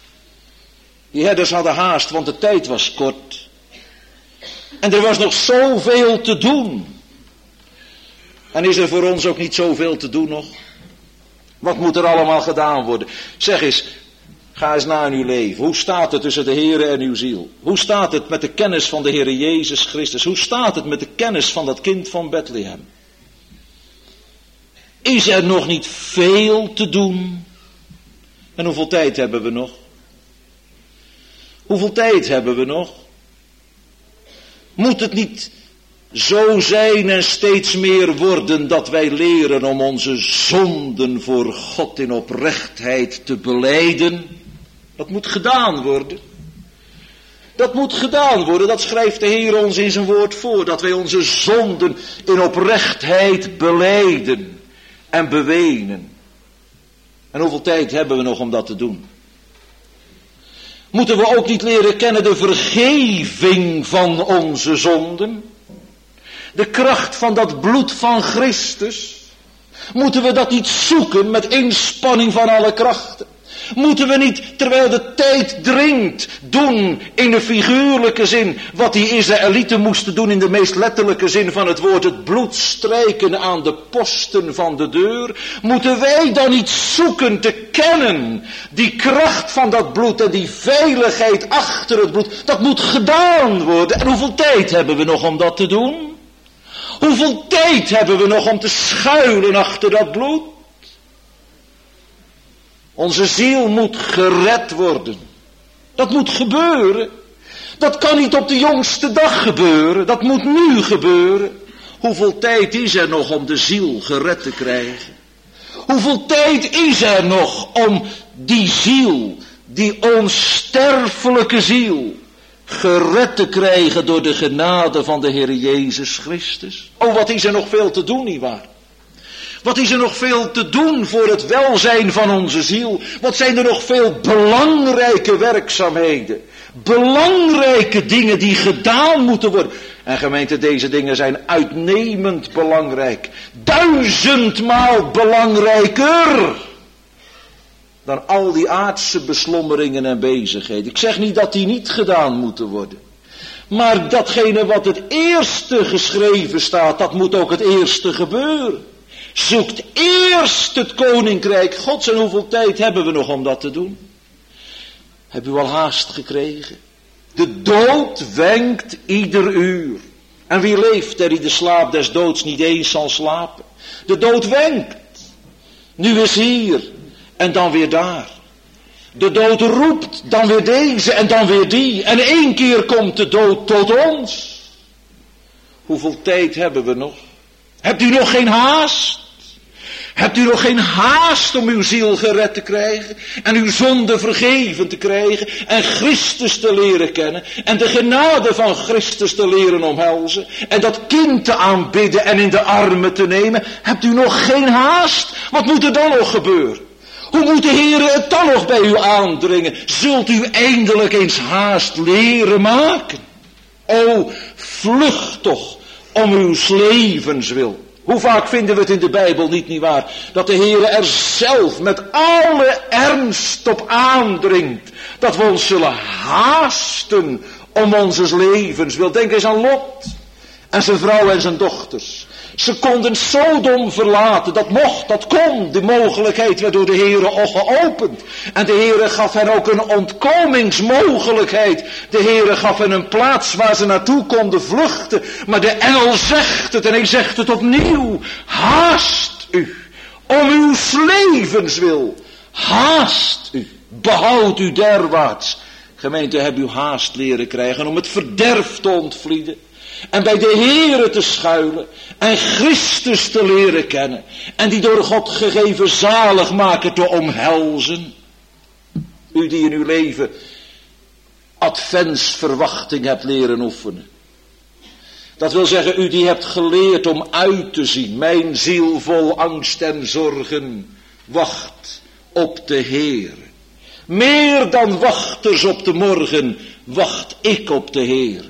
Die herders hadden haast, want de tijd was kort. En er was nog zoveel te doen. En is er voor ons ook niet zoveel te doen nog? Wat moet er allemaal gedaan worden? Zeg eens, ga eens na in uw leven. Hoe staat het tussen de Heere en uw ziel? Hoe staat het met de kennis van de Heere Jezus Christus? Hoe staat het met de kennis van dat kind van Bethlehem? Is er nog niet veel te doen? En hoeveel tijd hebben we nog? Hoeveel tijd hebben we nog? Moet het niet zo zijn en steeds meer worden dat wij leren om onze zonden voor God in oprechtheid te belijden? Dat moet gedaan worden. Dat moet gedaan worden, dat schrijft de Heer ons in zijn woord voor, dat wij onze zonden in oprechtheid belijden en bewenen. En hoeveel tijd hebben we nog om dat te doen? Moeten we ook niet leren kennen de vergeving van onze zonden? De kracht van dat bloed van Christus? Moeten we dat niet zoeken met inspanning van alle krachten? Moeten we niet, terwijl de tijd dringt, doen in de figuurlijke zin wat die Israëlieten moesten doen in de meest letterlijke zin van het woord, het bloed strijken aan de posten van de deur? Moeten wij dan niet zoeken te kennen die kracht van dat bloed en die veiligheid achter het bloed? Dat moet gedaan worden. En hoeveel tijd hebben we nog om dat te doen? Hoeveel tijd hebben we nog om te schuilen achter dat bloed? Onze ziel moet gered worden. Dat moet gebeuren. Dat kan niet op de jongste dag gebeuren. Dat moet nu gebeuren. Hoeveel tijd is er nog om de ziel gered te krijgen? Hoeveel tijd is er nog om die ziel, die onsterfelijke ziel, gered te krijgen door de genade van de Heer Jezus Christus? Oh, wat is er nog veel te doen, nietwaar? Wat is er nog veel te doen voor het welzijn van onze ziel? Wat zijn er nog veel belangrijke werkzaamheden? Belangrijke dingen die gedaan moeten worden. En gemeente, deze dingen zijn uitnemend belangrijk. 1000-maal belangrijker dan al die aardse beslommeringen en bezigheden. Ik zeg niet dat die niet gedaan moeten worden. Maar datgene wat het eerste geschreven staat, dat moet ook het eerste gebeuren. Zoekt eerst het koninkrijk Gods. En hoeveel tijd hebben we nog om dat te doen? Heb u al haast gekregen? De dood wenkt ieder uur. En wie leeft er die de slaap des doods niet eens zal slapen? De dood wenkt. Nu is hier en dan weer daar. De dood roept, dan weer deze en dan weer die. En 1 keer komt de dood tot ons. Hoeveel tijd hebben we nog? Hebt u nog geen haast? Hebt u nog geen haast om uw ziel gered te krijgen en uw zonde vergeven te krijgen en Christus te leren kennen en de genade van Christus te leren omhelzen en dat kind te aanbidden en in de armen te nemen? Hebt u nog geen haast? Wat moet er dan nog gebeuren? Hoe moet de Heer het dan nog bij u aandringen? Zult u eindelijk eens haast leren maken? O, vlucht toch om uw levens wil. Hoe vaak vinden we het in de Bijbel niet waar? Dat de Heer er zelf met alle ernst op aandringt. Dat we ons zullen haasten om onze levens wil. Denk eens aan Lot en zijn vrouw en zijn dochters. Ze konden Sodom verlaten. Dat mocht, dat kon. De mogelijkheid werd door de Heere al geopend. En de Heere gaf hen ook een ontkomingsmogelijkheid. De Heere gaf hen een plaats waar ze naartoe konden vluchten. Maar de engel zegt het en hij zegt het opnieuw. Haast u. Om uw levens wil. Haast u. Behoud u derwaarts. Gemeente, heb u haast leren krijgen om het verderf te ontvlieden. En bij de Heere te schuilen. En Christus te leren kennen. En die door God gegeven zaligmaker te omhelzen. U die in uw leven adventsverwachting hebt leren oefenen. Dat wil zeggen, u die hebt geleerd om uit te zien. Mijn ziel vol angst en zorgen wacht op de Heere. Meer dan wachters op de morgen wacht ik op de Heere.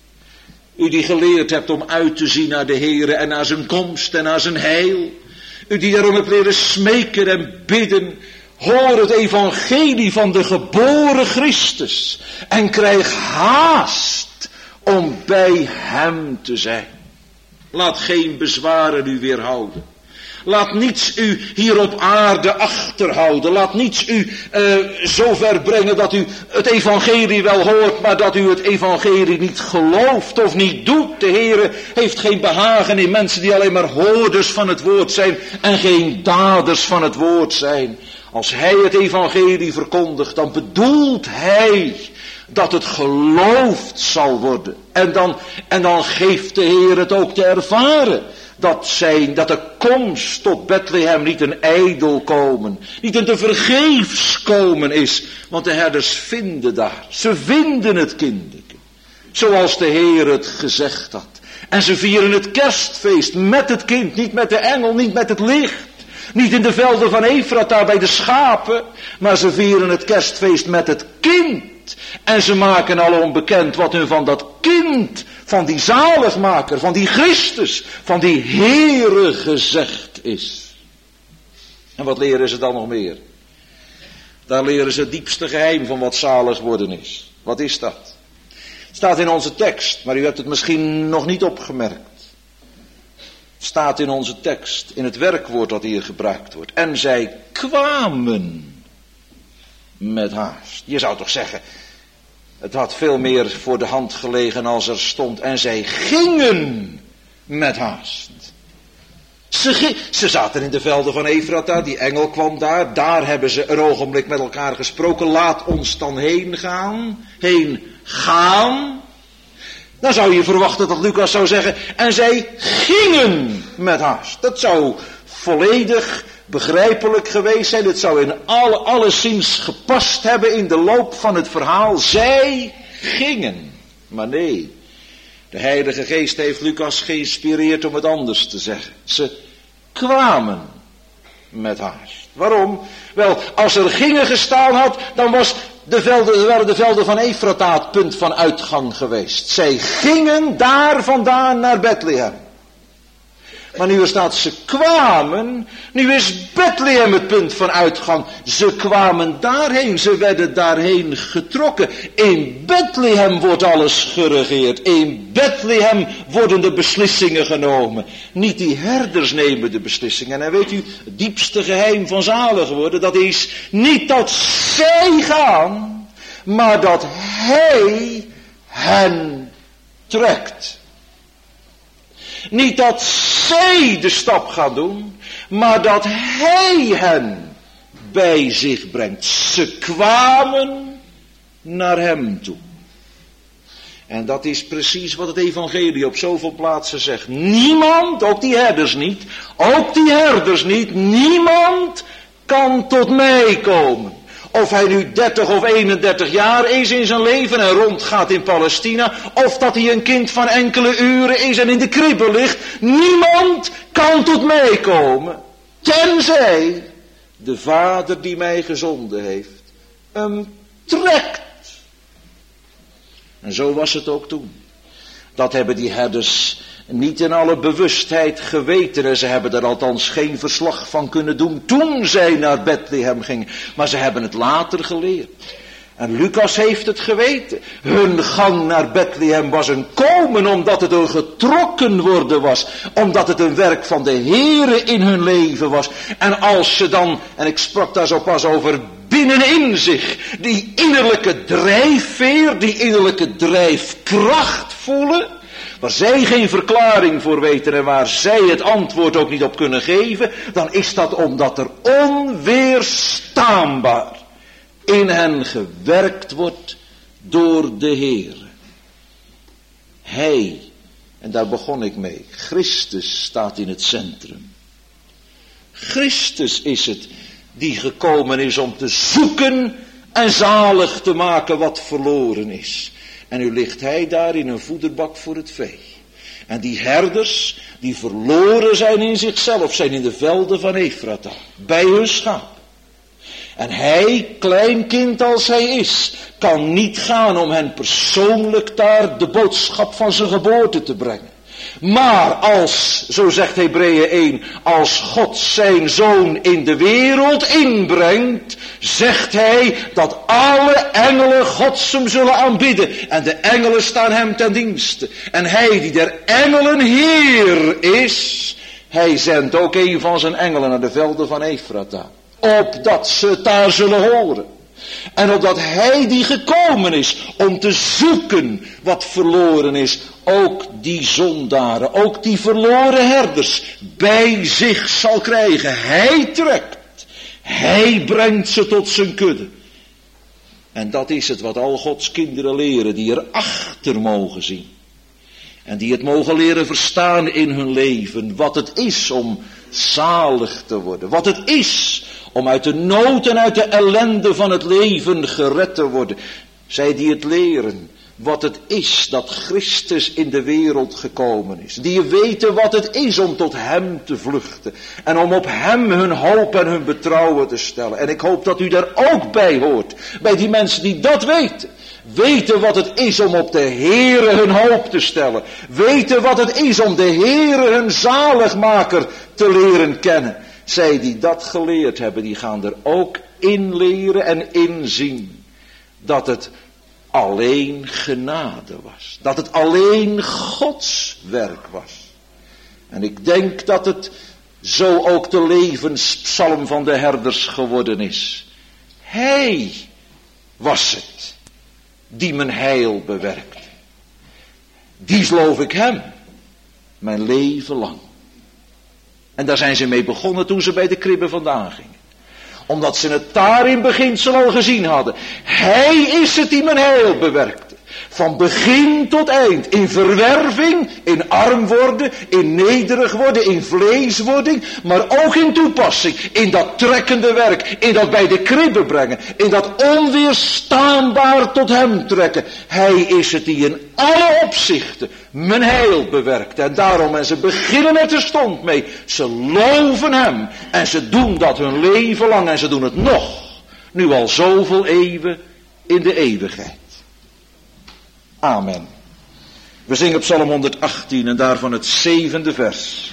U die geleerd hebt om uit te zien naar de Heere en naar zijn komst en naar zijn heil. U die daarom hebt leren smeken en bidden. Hoor het evangelie van de geboren Christus. En krijg haast om bij hem te zijn. Laat geen bezwaren u weerhouden. Laat niets u hier op aarde achterhouden. Laat niets u zo ver brengen dat u het evangelie wel hoort, maar dat u het evangelie niet gelooft of niet doet. De Heere heeft geen behagen in mensen die alleen maar hoorders van het woord zijn en geen daders van het woord zijn. Als hij het evangelie verkondigt, dan bedoelt hij dat het geloofd zal worden. En dan geeft de Heer het ook te ervaren. Dat de komst tot Bethlehem niet een ijdel komen, niet een tevergeefs komen is. Want de herders vinden daar, ze vinden het kindje. Zoals de Heer het gezegd had. En ze vieren het kerstfeest met het kind, niet met de engel, niet met het licht. Niet in de velden van Efrata bij de schapen, maar ze vieren het kerstfeest met het kind. En ze maken alom bekend wat hun van dat kind, van die zaligmaker, van die Christus, van die Heere gezegd is. En wat leren ze dan nog meer? Daar leren ze het diepste geheim van wat zalig worden is. Wat is dat? Het staat in onze tekst, maar u hebt het misschien nog niet opgemerkt. Het staat in onze tekst, in het werkwoord dat hier gebruikt wordt. En zij kwamen met haast. Je zou toch zeggen, het had veel meer voor de hand gelegen als er stond. En zij gingen met haast. Ze zaten in de velden van Efrata, die engel kwam daar. Daar hebben ze een ogenblik met elkaar gesproken. Laat ons dan heen gaan. Dan zou je verwachten dat Lucas zou zeggen, en zij gingen met haast. Dat zou volledig begrijpelijk geweest zijn. Het zou in alleszins gepast hebben in de loop van het verhaal. Zij gingen. Maar nee, de Heilige Geest heeft Lucas geïnspireerd om het anders te zeggen. Ze kwamen met haast. Waarom? Wel, als er gingen gestaan had, dan waren de velden van Efrata het punt van uitgang geweest. Zij gingen daar vandaan naar Bethlehem. Maar nu er staat ze kwamen, nu is Bethlehem het punt van uitgang. Ze kwamen daarheen, ze werden daarheen getrokken. In Bethlehem wordt alles geregeerd. In Bethlehem worden de beslissingen genomen. Niet die herders nemen de beslissingen. En weet u, het diepste geheim van zalig worden, dat is niet dat zij gaan, maar dat hij hen trekt. Niet dat zij de stap gaan doen, maar dat hij hen bij zich brengt. Ze kwamen naar hem toe. En dat is precies wat het evangelie op zoveel plaatsen zegt. Niemand, ook die herders niet, niemand kan tot mij komen. Of hij nu 30 of 31 jaar is in zijn leven en rondgaat in Palestina. Of dat hij een kind van enkele uren is en in de kribbe ligt. Niemand kan tot mij komen. Tenzij de Vader die mij gezonden heeft hem trekt. En zo was het ook toen. Dat hebben die herders niet in alle bewustheid geweten. En ze hebben er althans geen verslag van kunnen doen toen zij naar Bethlehem gingen. Maar ze hebben het later geleerd. En Lucas heeft het geweten. Hun gang naar Bethlehem was een komen omdat het een getrokken worden was. Omdat het een werk van de Heere in hun leven was. En als ze dan, en ik sprak daar zo pas over, binnenin zich die innerlijke drijfveer, die innerlijke drijfkracht voelen, waar zij geen verklaring voor weten en waar zij het antwoord ook niet op kunnen geven, dan is dat omdat er onweerstaanbaar in hen gewerkt wordt door de Heer. Hij, en daar begon ik mee, Christus staat in het centrum. Christus is het die gekomen is om te zoeken en zalig te maken wat verloren is. En nu ligt hij daar in een voederbak voor het vee. En die herders, die verloren zijn in zichzelf, zijn in de velden van Efrata, bij hun schaap. En hij, klein kind als hij is, kan niet gaan om hen persoonlijk daar de boodschap van zijn geboorte te brengen. Maar als, zo zegt Hebreeën 1, als God zijn zoon in de wereld inbrengt, zegt hij dat alle engelen Gods hem zullen aanbidden. En de engelen staan hem ten dienste. En hij die der engelen Heer is, hij zendt ook een van zijn engelen naar de velden van Efrata. Opdat ze het daar zullen horen. En opdat hij die gekomen is om te zoeken wat verloren is, ook die zondaren, ook die verloren herders bij zich zal krijgen. Hij trekt, hij brengt ze tot zijn kudde. En dat is het wat al Gods kinderen leren, die erachter mogen zien. En die het mogen leren verstaan in hun leven, wat het is om zalig te worden. Wat het is om uit de nood en uit de ellende van het leven gered te worden. Zij die het leren, wat het is dat Christus in de wereld gekomen is. Die weten wat het is om tot hem te vluchten. En om op hem hun hoop en hun betrouwen te stellen. En ik hoop dat u daar ook bij hoort. Bij die mensen die dat weten. Weten wat het is om op de Heere hun hoop te stellen. Weten wat het is om de Heere hun zaligmaker te leren kennen. Zij die dat geleerd hebben, die gaan er ook in leren en inzien dat het alleen genade was. Dat het alleen Gods werk was. En ik denk dat het zo ook de levenspsalm van de herders geworden is. Hij was het die mijn heil bewerkte. Die geloof ik hem mijn leven lang. En daar zijn ze mee begonnen toen ze bij de kribbe vandaan gingen. Omdat ze het daar in beginsel al gezien hadden. Hij is het die mijn heil bewerkte. Van begin tot eind. In verwerving, in arm worden, in nederig worden, in vleeswording. Maar ook in toepassing. In dat trekkende werk. In dat bij de kribbe brengen. In dat onweerstaanbaar tot hem trekken. Hij is het die in alle opzichten mijn heil bewerkt. En daarom, en ze beginnen er terstond mee. Ze loven hem. En ze doen dat hun leven lang. En ze doen het nog. Nu al zoveel eeuwen in de eeuwigheid. Amen. We zingen Psalm 118 en daarvan het 7e vers.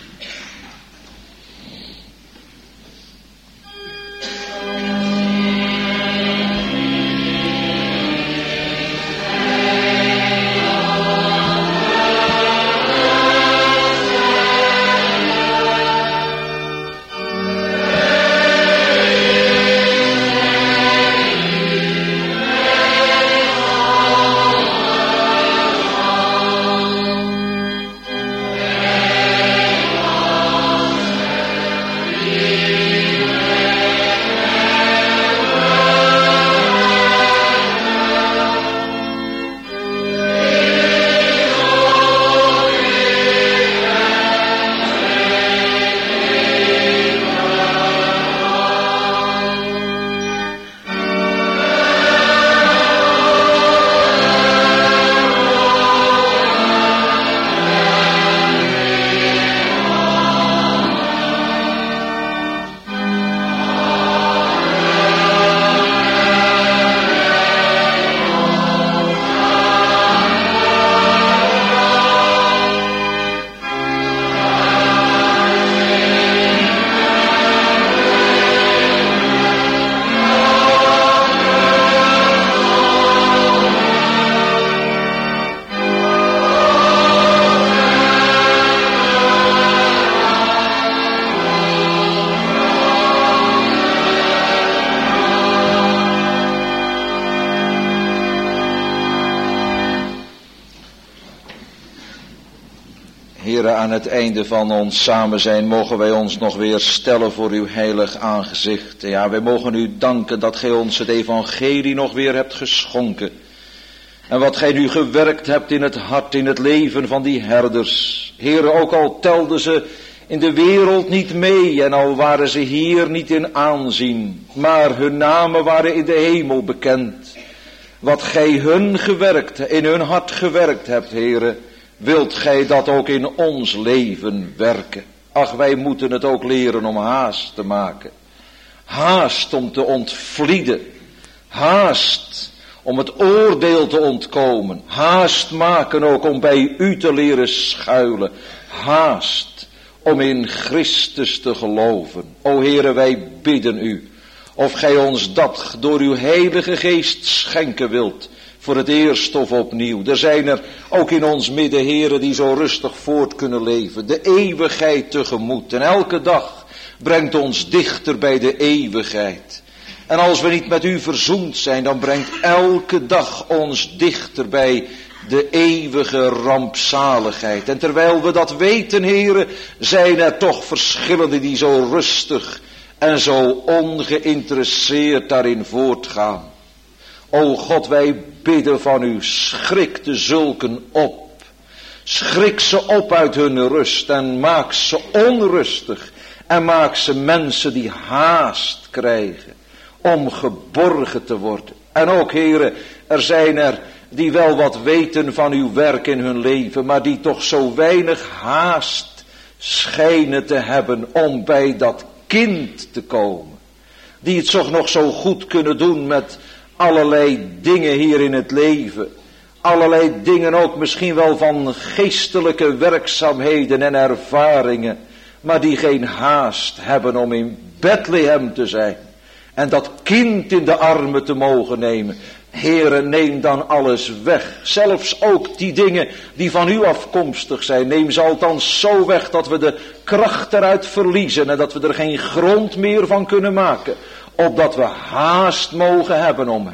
Heere, aan het einde van ons samen zijn mogen wij ons nog weer stellen voor uw heilig aangezicht. Ja, wij mogen u danken dat gij ons het evangelie nog weer hebt geschonken. En wat gij nu gewerkt hebt in het hart, in het leven van die herders. Heere, ook al telden ze in de wereld niet mee en al waren ze hier niet in aanzien. Maar hun namen waren in de hemel bekend. Wat gij hun gewerkt, in hun hart gewerkt hebt, Heere, wilt gij dat ook in ons leven werken? Ach, wij moeten het ook leren om haast te maken. Haast om te ontvlieden. Haast om het oordeel te ontkomen. Haast maken ook om bij u te leren schuilen. Haast om in Christus te geloven. O Heere, wij bidden u of gij ons dat door uw heilige geest schenken wilt. Voor het eerst of opnieuw. Er zijn er ook in ons midden, heren, die zo rustig voort kunnen leven. De eeuwigheid tegemoet. En elke dag brengt ons dichter bij de eeuwigheid. En als we niet met u verzoend zijn, dan brengt elke dag ons dichter bij de eeuwige rampzaligheid. En terwijl we dat weten, heren, zijn er toch verschillende die zo rustig en zo ongeïnteresseerd daarin voortgaan. O God, wij bidden van u, schrik de zulken op. Schrik ze op uit hun rust en maak ze onrustig. En maak ze mensen die haast krijgen om geborgen te worden. En ook, heren, er zijn er die wel wat weten van uw werk in hun leven, maar die toch zo weinig haast schijnen te hebben om bij dat kind te komen. Die het toch nog zo goed kunnen doen met allerlei dingen hier in het leven. Allerlei dingen ook misschien wel van geestelijke werkzaamheden en ervaringen. Maar die geen haast hebben om in Bethlehem te zijn. En dat kind in de armen te mogen nemen. Heere, neem dan alles weg. Zelfs ook die dingen die van u afkomstig zijn. Neem ze althans zo weg dat we de kracht eruit verliezen. En dat we er geen grond meer van kunnen maken. Opdat we haast mogen hebben om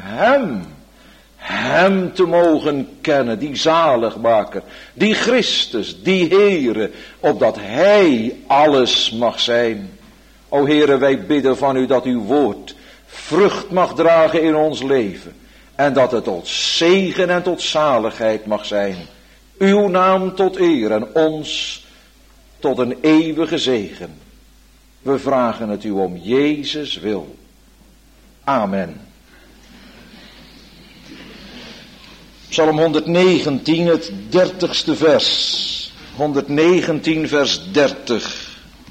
hem te mogen kennen, die zaligmaker, die Christus, die Heere, opdat hij alles mag zijn. O Heere, wij bidden van u dat uw woord vrucht mag dragen in ons leven. En dat het tot zegen en tot zaligheid mag zijn. Uw naam tot eer en ons tot een eeuwige zegen. We vragen het u om Jezus wil. Amen. Psalm 119, het 30ste vers. 119 vers 30.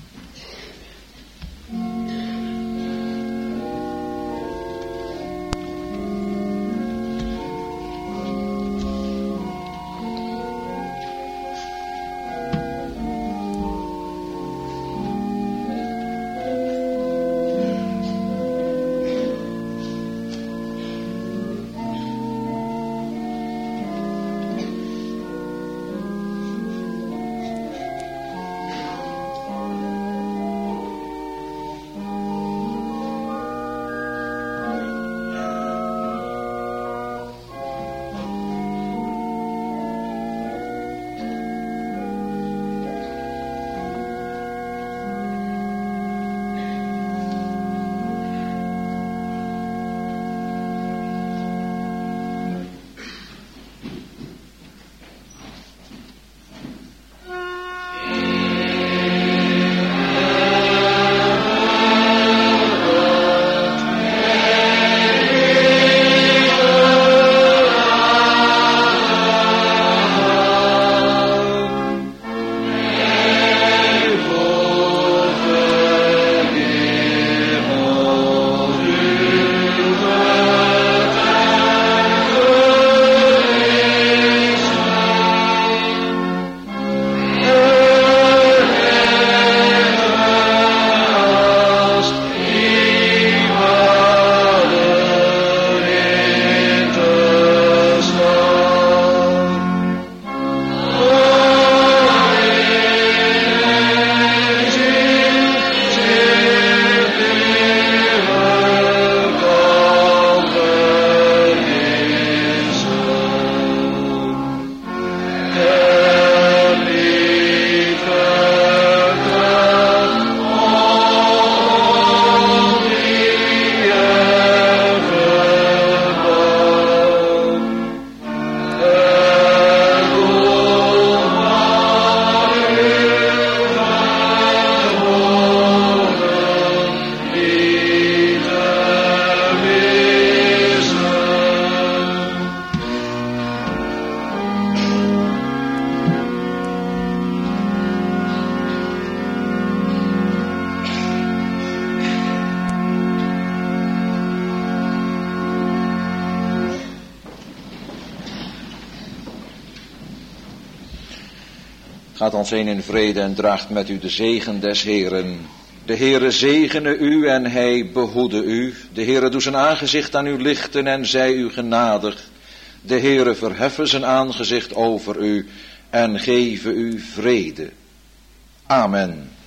Gaat ons heen in vrede en draagt met u de zegen des Heeren. De Heere zegene u en hij behoede u. De Heere doe zijn aangezicht aan u lichten en zij u genadig. De Heere verheffen zijn aangezicht over u en geven u vrede. Amen.